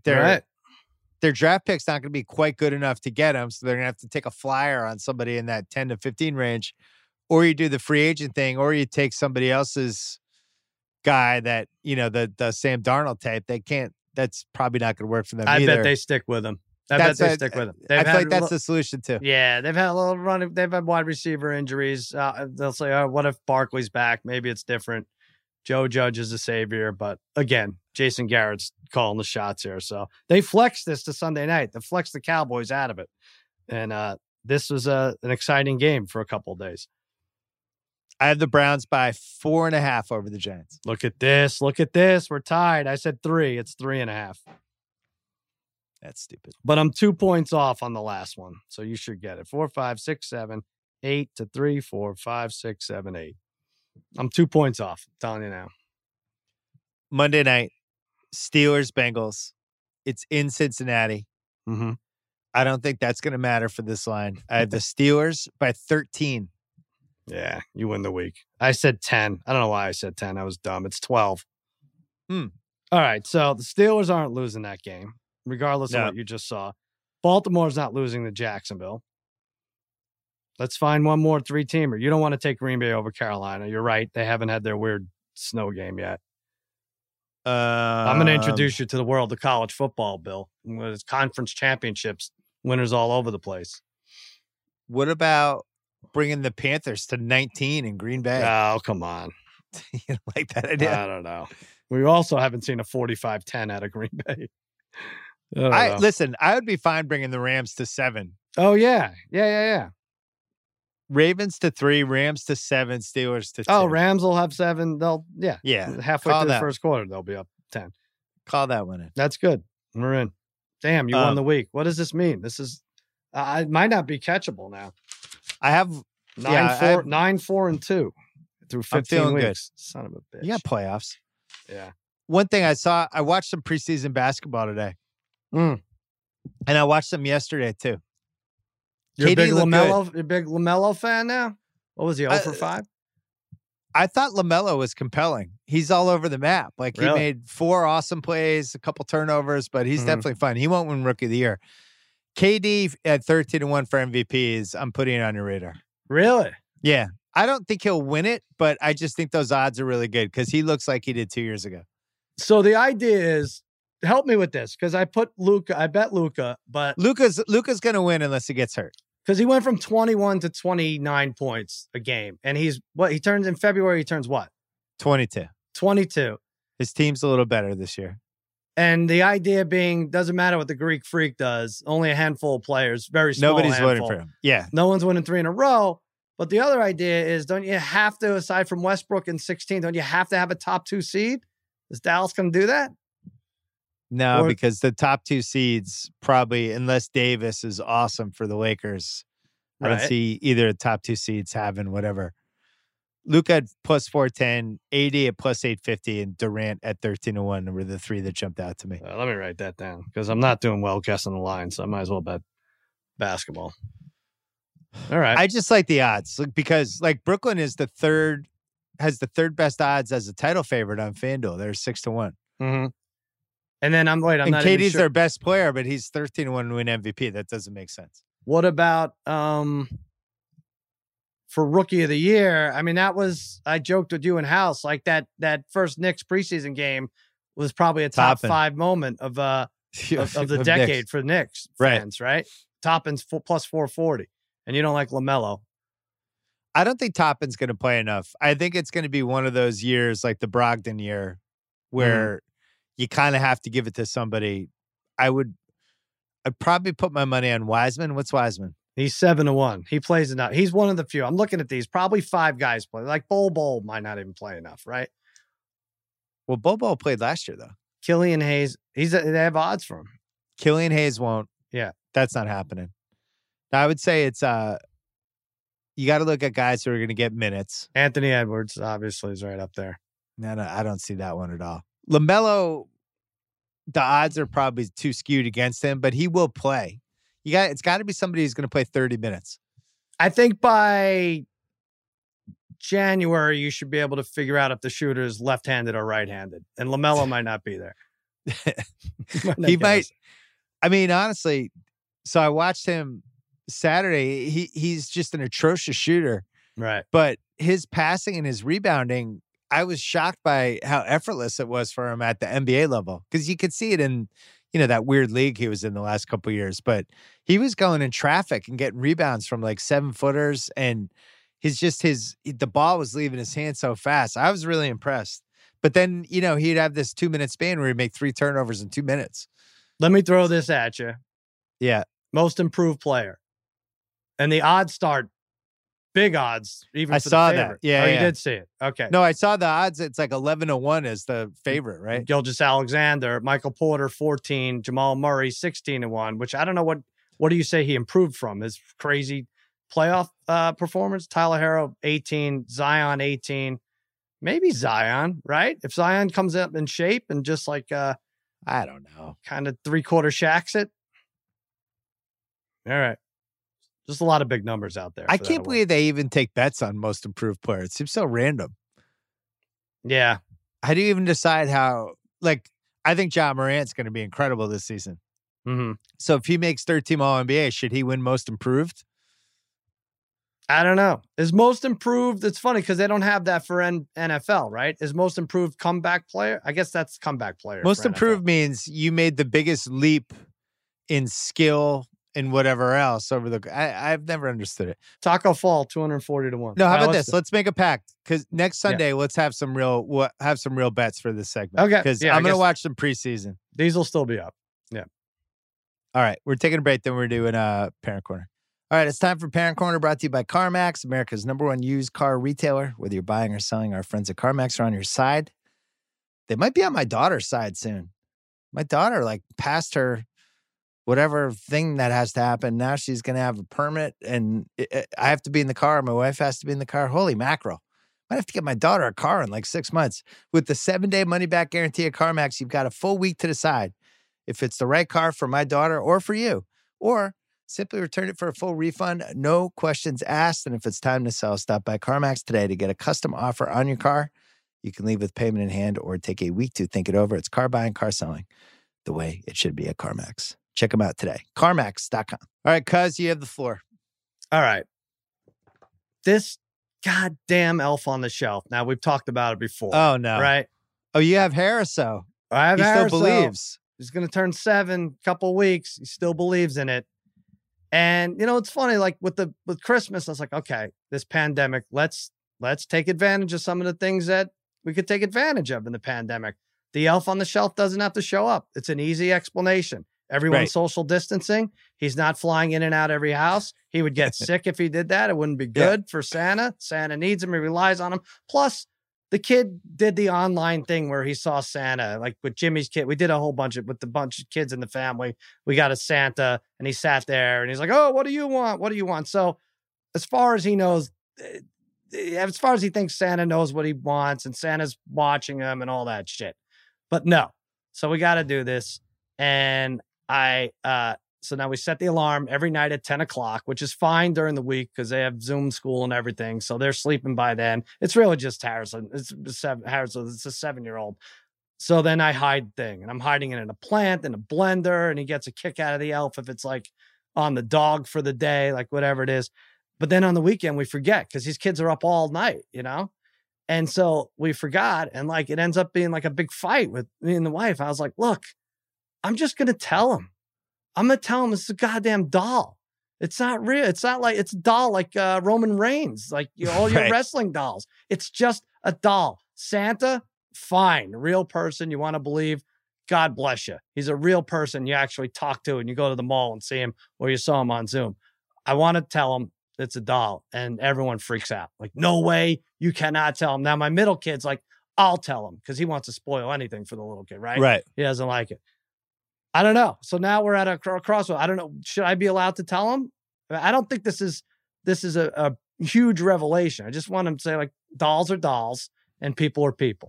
draft pick's not going to be quite good enough to get him, so they're going to have to take a flyer on somebody in that 10 to 15 range, or you do the free agent thing, or you take somebody else's guy that the Sam Darnold type. They can't. That's probably not going to work for them. I bet they stick with him. I bet they stick with him. I feel like that's the solution too. Yeah, they've had a little run. They've had wide receiver injuries. They'll say, "Oh, what if Barkley's back? Maybe it's different." Joe Judge is a savior, but again, Jason Garrett's calling the shots here. So they flexed this to Sunday night. They flexed the Cowboys out of it, and this was an exciting game for a couple of days. I have the Browns by 4.5 over the Giants. Look at this. Look at this. We're tied. I said 3. It's 3.5. That's stupid. But I'm 2 points off on the last one. So you should get it. 4, 5, 6, 7, 8 to 3, 4, 5, 6, 7, 8. I'm 2 points off. I'm telling you now. Monday night, Steelers, Bengals. It's in Cincinnati. Mm-hmm. I don't think that's going to matter for this line. I have the Steelers by 13. Yeah, you win the week. I said 10. I don't know why I said 10. I was dumb. It's 12. All right, so the Steelers aren't losing that game, regardless of what you just saw. Baltimore's not losing to Jacksonville. Let's find one more 3-teamer. You don't want to take Green Bay over Carolina. You're right. They haven't had their weird snow game yet. I'm going to introduce you to the world of college football, Bill. With conference championships, winners all over the place. What about bringing the Panthers to 19 in Green Bay? Oh, come on. You don't like that idea? I don't know. We also haven't seen a 45-10 out of Green Bay. Listen, I would be fine bringing the Rams to 7. Oh, yeah. Yeah. Ravens to 3, Rams to 7, Steelers to 2. Oh, Rams will have 7. They'll, yeah. Halfway through the first quarter, they'll be up 10. Call that one in. That's good. We're in. Damn, you won the week. What does this mean? This is it might not be catchable now. I have 9-4-2 through 15 weeks. Good. Son of a bitch. You got playoffs. Yeah. One thing I watched some preseason basketball today. And I watched them yesterday too. You're a big LaMelo fan now? What was he, 0 for 5? I thought LaMelo was compelling. He's all over the map. Like he made 4 awesome plays, a couple turnovers, but he's definitely fun. He won't win Rookie of the Year. KD at 13-1 for MVPs. I'm putting it on your radar. Really? Yeah. I don't think he'll win it, but I just think those odds are really good because he looks like he did 2 years ago. So the idea is, help me with this, because I bet Luka, but Luka's going to win unless he gets hurt. Because he went from 21 to 29 points a game. And he turns in February, he turns what? 22. 22. His team's a little better this year. And the idea being, doesn't matter what the Greek Freak does, only a handful of players, very small Nobody's handful. voting for him. Yeah. No one's winning 3 in a row. But the other idea is, don't you have to, aside from Westbrook in 16, don't you have to have a top 2 seed? Is Dallas going to do that? No, because the top 2 seeds probably, unless Davis is awesome for the Lakers, I don't see either of the top 2 seeds having whatever. Luka at plus 410, AD at plus 850, and Durant at 13-1 were the 3 that jumped out to me. Let me write that down because I'm not doing well guessing the line, so I might as well bet basketball. All right. I just like the odds because Brooklyn is has the third best odds as a title favorite on FanDuel. They're 6-1. Mm-hmm. And then I'm not KD's even sure. Their best player, but he's 13-1 to win MVP. That doesn't make sense. What about for Rookie of the Year? I mean, I joked with you in house, like that first Knicks preseason game was probably a top 5 moment of the decade Knicks. For Knicks fans, right? Toppin's plus 440, and you don't like LaMelo. I don't think Toppin's going to play enough. I think it's going to be one of those years like the Brogdon year where you kind of have to give it to somebody. I'd probably put my money on Wiseman. What's Wiseman? He's 7-1. He plays enough. He's one of the few. I'm looking at these. Probably 5 guys play. Like Bol might not even play enough, right? Well, Bol played last year, though. Killian Hayes. They have odds for him. Killian Hayes won't. Yeah. That's not happening. Now, I would say it's you got to look at guys who are going to get minutes. Anthony Edwards, obviously, is right up there. No, I don't see that one at all. LaMelo, the odds are probably too skewed against him, but he will play. It's got to be somebody who's going to play 30 minutes. I think by January, you should be able to figure out if the shooter is left-handed or right-handed. And LaMelo might not be there. He might. I mean, honestly, so I watched him Saturday. He's just an atrocious shooter. Right. But his passing and his rebounding, I was shocked by how effortless it was for him at the NBA level. Because you could see it in, that weird league he was in the last couple of years. But he was going in traffic and getting rebounds from like 7-footers. And the ball was leaving his hand so fast. I was really impressed. But then, he'd have this 2-minute span where he'd make 3 turnovers in 2 minutes. Let me throw this at you. Yeah. Most improved player. And the odds start big odds. Even I saw that. Yeah. You did see it. Okay. No, I saw the odds. It's like 11-1 is the favorite, right? Gilgeous-Alexander, Michael Porter, 14, Jamal Murray, 16-1, which I don't know what do you say he improved from? His crazy playoff performance. Tyler Herro, 18, Zion, 18. Maybe Zion, right? If Zion comes up in shape and just like I don't know, kind of 3/4 Shaqs it. All right. Just a lot of big numbers out there. I can't believe they even take bets on most improved player. It seems so random. Yeah. How do you even decide how, I think Ja Morant's going to be incredible this season. Mm-hmm. So if he makes 13 All-NBA, should he win most improved? I don't know. Is most improved, it's funny because they don't have that for NFL, right? Is most improved comeback player? I guess that's comeback player. Most improved means you made the biggest leap in skill and whatever else over I've never understood it. Taco Fall, 240-1. No, how about this? Let's make a pact because next Sunday let's have some real bets for this segment. Okay, because I'm going to watch some preseason. These will still be up. Yeah. All right, we're taking a break. Then we're doing Parent Corner. All right, it's time for Parent Corner, brought to you by CarMax, America's #1 used car retailer. Whether you're buying or selling, our friends at CarMax are on your side. They might be on my daughter's side soon. My daughter like passed her whatever thing that has to happen. Now she's going to have a permit and I have to be in the car. My wife has to be in the car. Holy mackerel. I have to get my daughter a car in like 6 months. With the 7-day money-back guarantee at CarMax, you've got a full week to decide if it's the right car for my daughter or for you. Or simply return it for a full refund, no questions asked. And if it's time to sell, stop by CarMax today to get a custom offer on your car. You can leave with payment in hand or take a week to think it over. It's car buying, car selling, the way it should be at CarMax. Check them out today. CarMax.com. All right, cuz, you have the floor. All right. This goddamn Elf on the Shelf. Now, we've talked about it before. Oh, no. Right? Oh, you have Harriso. I have He Harriso. still believes. He's going to turn 7, couple weeks. He still believes in it. And, you know, it's funny, like with Christmas, I was like, okay, this pandemic, let's take advantage of some of the things that we could take advantage of in the pandemic. The Elf on the Shelf doesn't have to show up. It's an easy explanation. Everyone's social distancing. He's not flying in and out every house. He would get sick if he did that. It wouldn't be good for Santa. Santa needs him. He relies on him. Plus, the kid did the online thing where he saw Santa, like with Jimmy's kid. We did a whole bunch with the bunch of kids in the family. We got a Santa and he sat there and he's like, oh, what do you want? What do you want? So as far as he knows, as far as he thinks Santa knows what he wants and Santa's watching him and all that shit. But no. So we got to do this. And so now we set the alarm every night at 10 o'clock, which is fine during the week because they have Zoom school and everything. So they're sleeping by then. It's really just Harrison. It's a 7-year-old. So then I hide thing and I'm hiding it in a plant, in a blender, and he gets a kick out of the elf if it's like on the dog for the day, like whatever it is. But then on the weekend we forget because these kids are up all night, you know? And so we forgot. And like, it ends up being like a big fight with me and the wife. I was like, look, I'm just going to tell him. I'm going to tell him it's a goddamn doll. It's not real. It's not like it's a doll like Roman Reigns, like all your wrestling dolls. It's just a doll. Santa, fine. A real person you want to believe. God bless you. He's a real person you actually talk to and you go to the mall and see him or you saw him on Zoom. I want to tell him it's a doll and everyone freaks out. Like, no way. You cannot tell him. Now my middle kid's like, I'll tell him because he wants to spoil anything for the little kid, right? Right. He doesn't like it. I don't know. So now we're at a crossroad. I don't know. Should I be allowed to tell him? I don't think this is a huge revelation. I just want him to say like dolls are dolls and people are people.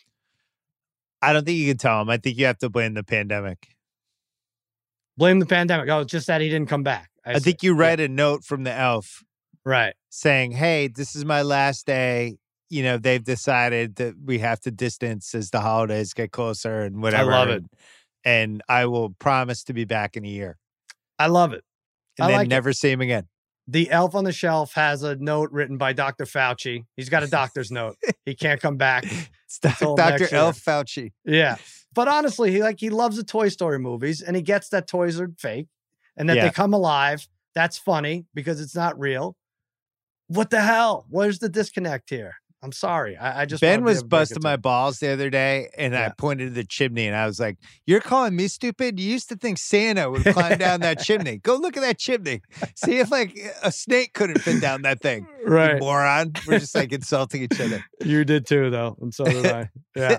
I don't think you can tell him. I think you have to blame the pandemic. Blame the pandemic. Oh, it's just that he didn't come back. I think you write a note from the elf. Right. Saying, hey, this is my last day. You know, they've decided that we have to distance as the holidays get closer and whatever. I love it. And I will promise to be back in a year. I love it. And then never see him again. The Elf on the Shelf has a note written by Dr. Fauci. He's got a doctor's note. He can't come back. It's Dr. Elf Fauci. Yeah. But honestly, he loves the Toy Story movies and he gets that toys are fake and that they come alive. That's funny because it's not real. What the hell? Where's the disconnect here? I'm sorry. I just Ben was busting my balls the other day, and I pointed to the chimney, and I was like, "You're calling me stupid? You used to think Santa would climb down that chimney. Go look at that chimney. See if like a snake couldn't fit down that thing. Right, you moron." We're just like insulting each other. You did too, though, and so did I. Yeah.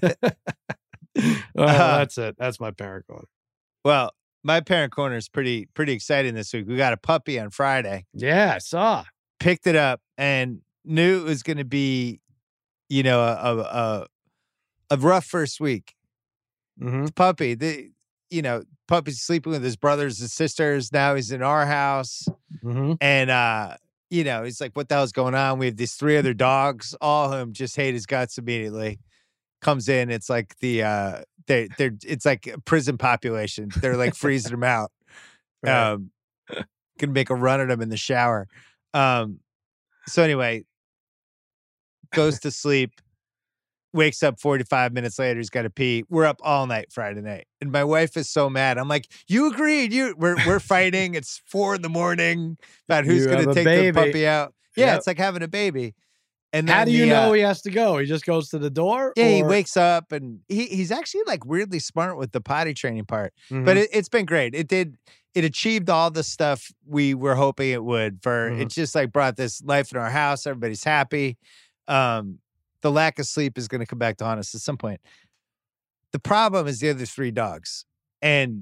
That's it. That's my parent corner. Well, my parent corner is pretty exciting this week. We got a puppy on Friday. Yeah, I saw. Picked it up and knew it was going to be, you know, a rough first week. Mm-hmm. The puppy, puppy's sleeping with his brothers and sisters. Now he's in our house. Mm-hmm. And, you know, he's like, what the hell's going on? We have these 3 other dogs. All of them just hate his guts immediately. Comes in. It's like it's like a prison population. They're like freezing him out. Right. Gonna make a run at him in the shower. So anyway, goes to sleep, wakes up 45 minutes later. He's got to pee. We're up all night Friday night. And my wife is so mad. I'm like, you agreed. We're fighting. It's 4 a.m. about who's going to take the puppy out. Yeah, It's like having a baby. And then how do you know he has to go? He just goes to the door? Yeah, he wakes up and he's actually like weirdly smart with the potty training part. Mm-hmm. But it's been great. It achieved all the stuff we were hoping it would. It just like brought this life in our house. Everybody's happy. The lack of sleep is going to come back to haunt us at some point. The problem is the other 3 dogs. And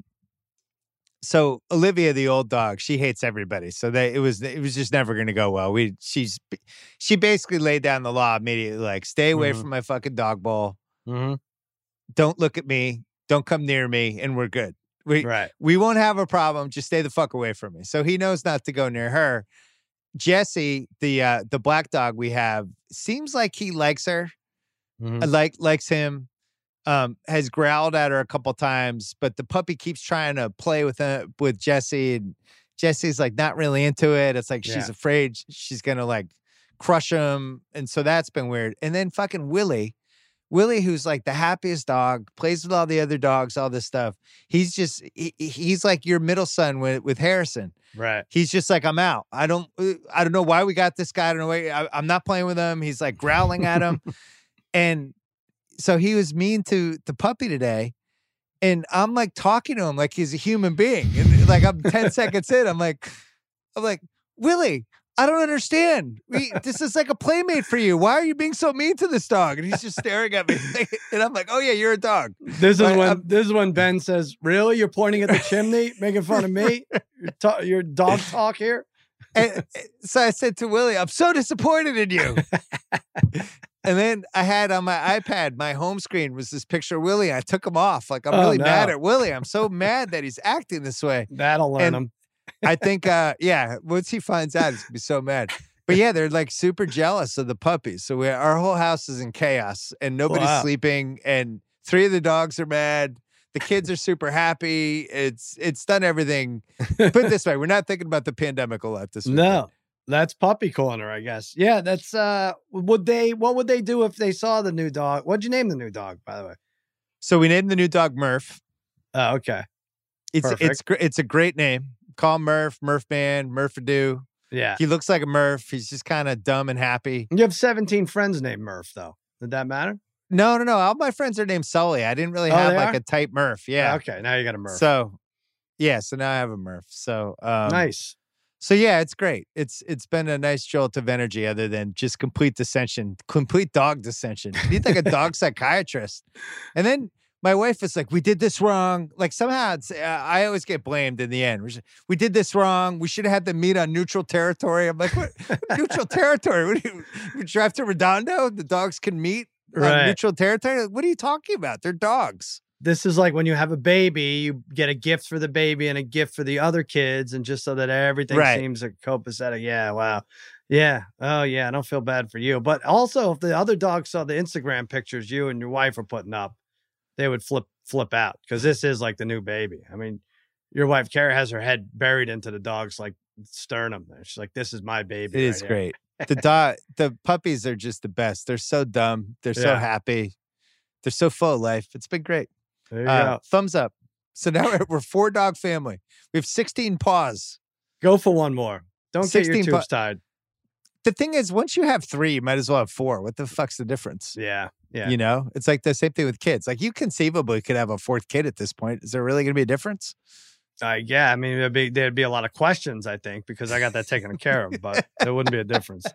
so Olivia, the old dog, she hates everybody. So it was just never going to go well. She basically laid down the law immediately, like, stay away from my fucking dog bowl. Don't look at me. Don't come near me, and we're good. We won't have a problem. Just stay the fuck away from me. So he knows not to go near her. Jesse, the black dog we have, seems like he likes her. Likes him. Has growled at her a couple times, but the puppy keeps trying to play with Jesse, and Jesse's like not really into it. It's like she's afraid she's gonna like crush him, and so that's been weird. And then fucking Willie, who's like the happiest dog, plays with all the other dogs, all this stuff. He's like your middle son with Harrison. Right. He's just like, I'm out. I don't know why we got this guy. I don't know why. I'm not playing with him. He's like growling at him, and so he was mean to the puppy today, and I'm like talking to him like he's a human being, and like I'm 10 seconds in, I'm like, Willie, I don't understand. This is like a playmate for you. Why are you being so mean to this dog? And he's just staring at me, and I'm like, oh yeah, you're a dog. This is when Ben says, really, you're pointing at the chimney, making fun of me? Your dog talk here. And so I said to Willie, I'm so disappointed in you. And then I had on my iPad, my home screen was this picture of Willie. I took him off. Like, I'm really mad at Willie. I'm so mad that he's acting this way. That'll learn him. I think, once he finds out, he's going to be so mad. But yeah, they're like super jealous of the puppies. So our whole house is in chaos, and nobody's sleeping, and 3 of the dogs are mad. The kids are super happy. It's done everything. Put it this way, we're not thinking about the pandemic a lot this week. No. That's puppy corner, I guess. Yeah, that's what would they do if they saw the new dog? What'd you name the new dog, by the way? So we named the new dog Murph. Oh, okay. It's a great name. Call him Murph, Murph Man, Murphadoo. Yeah. He looks like a Murph. He's just kind of dumb and happy. You have 17 friends named Murph, though. Did that matter? No. All my friends are named Sully. I didn't really have like a type Murph. Yeah. Okay, now you got a Murph. So now I have a Murph. So nice. So yeah, it's great. It's been a nice jolt of energy, other than just complete dog dissension. You need like a dog psychiatrist. And then my wife is like, "We did this wrong." Like somehow I always get blamed in the end. We did this wrong. We should have had them meet on neutral territory. I'm like, what neutral territory? What do you drive to Redondo? The dogs can meet on neutral territory. What are you talking about? They're dogs. This is like when you have a baby, you get a gift for the baby and a gift for the other kids, and just so that everything seems like copacetic. Yeah, wow. Yeah. Oh, yeah. I don't feel bad for you. But also, if the other dogs saw the Instagram pictures you and your wife are putting up, they would flip out, because this is like the new baby. I mean, your wife, Kara, has her head buried into the dog's like sternum. She's like, this is my baby. It is great. The puppies are just the best. They're so dumb. They're so happy. They're so full of life. It's been great. There you go. Thumbs up. So now we're 4-dog family. We have 16 paws. Go for one more. Don't get your tubes tied. The thing is, once you have 3, you might as well have 4. What the fuck's the difference? Yeah. You know, it's like the same thing with kids. Like, you conceivably could have a 4th kid at this point. Is there really going to be a difference? Yeah. I mean, there'd be a lot of questions, I think, because I got that taken care of, but there wouldn't be a difference.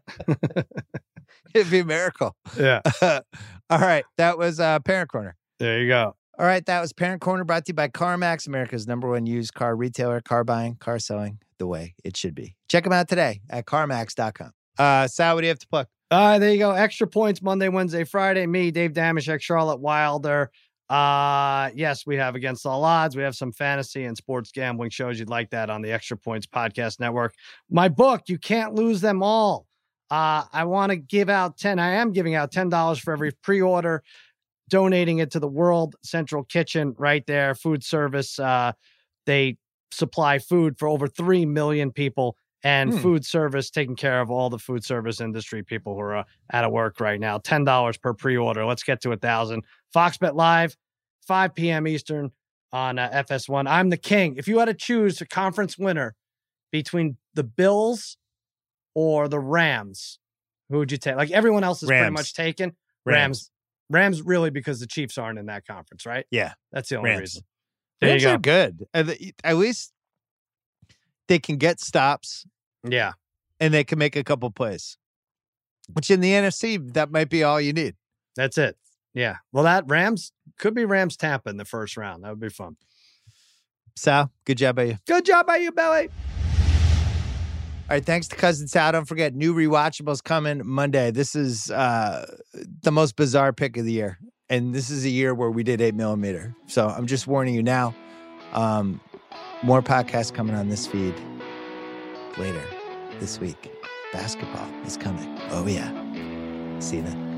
It'd be a miracle. Yeah. All right. That was Parent Corner. There you go. All right, that was Parent Corner, brought to you by CarMax, America's #1 used car retailer. Car buying, car selling, the way it should be. Check them out today at CarMax.com. Sal, what do you have to plug? There you go. Extra Points Monday, Wednesday, Friday. Me, Dave Damashek, Charlotte Wilder. Yes, we have Against All Odds. We have some fantasy and sports gambling shows. You'd like that on the Extra Points Podcast Network. My book, You Can't Lose Them All. I want to give out 10. I am giving out $10 for every pre-order, donating it to the World Central Kitchen right there. Food service. They supply food for over 3 million people, and food service, taking care of all the food service industry people who are out of work right now. $10 per pre-order. Let's get to 1,000. Fox Bet Live, 5 p.m. Eastern on FS1. I'm the king. If you had to choose a conference winner between the Bills or the Rams, who would you take? Like, everyone else is pretty much taken. Rams really, because the Chiefs aren't in that conference, right? Yeah. That's the only reason. There Rams you go. Are good. At least they can get stops. Yeah. And they can make a couple plays. Which in the NFC, that might be all you need. That's it. Yeah. Well, that Rams could be Rams Tampa in the first round. That would be fun. Sal, good job by you. Good job by you, Billy. All right, thanks to Cousin Sal. Don't forget, new rewatchables coming Monday. This is the most bizarre pick of the year. And this is a year where we did 8mm. So I'm just warning you now. More podcasts coming on this feed later this week. Basketball is coming. Oh, yeah. See you then.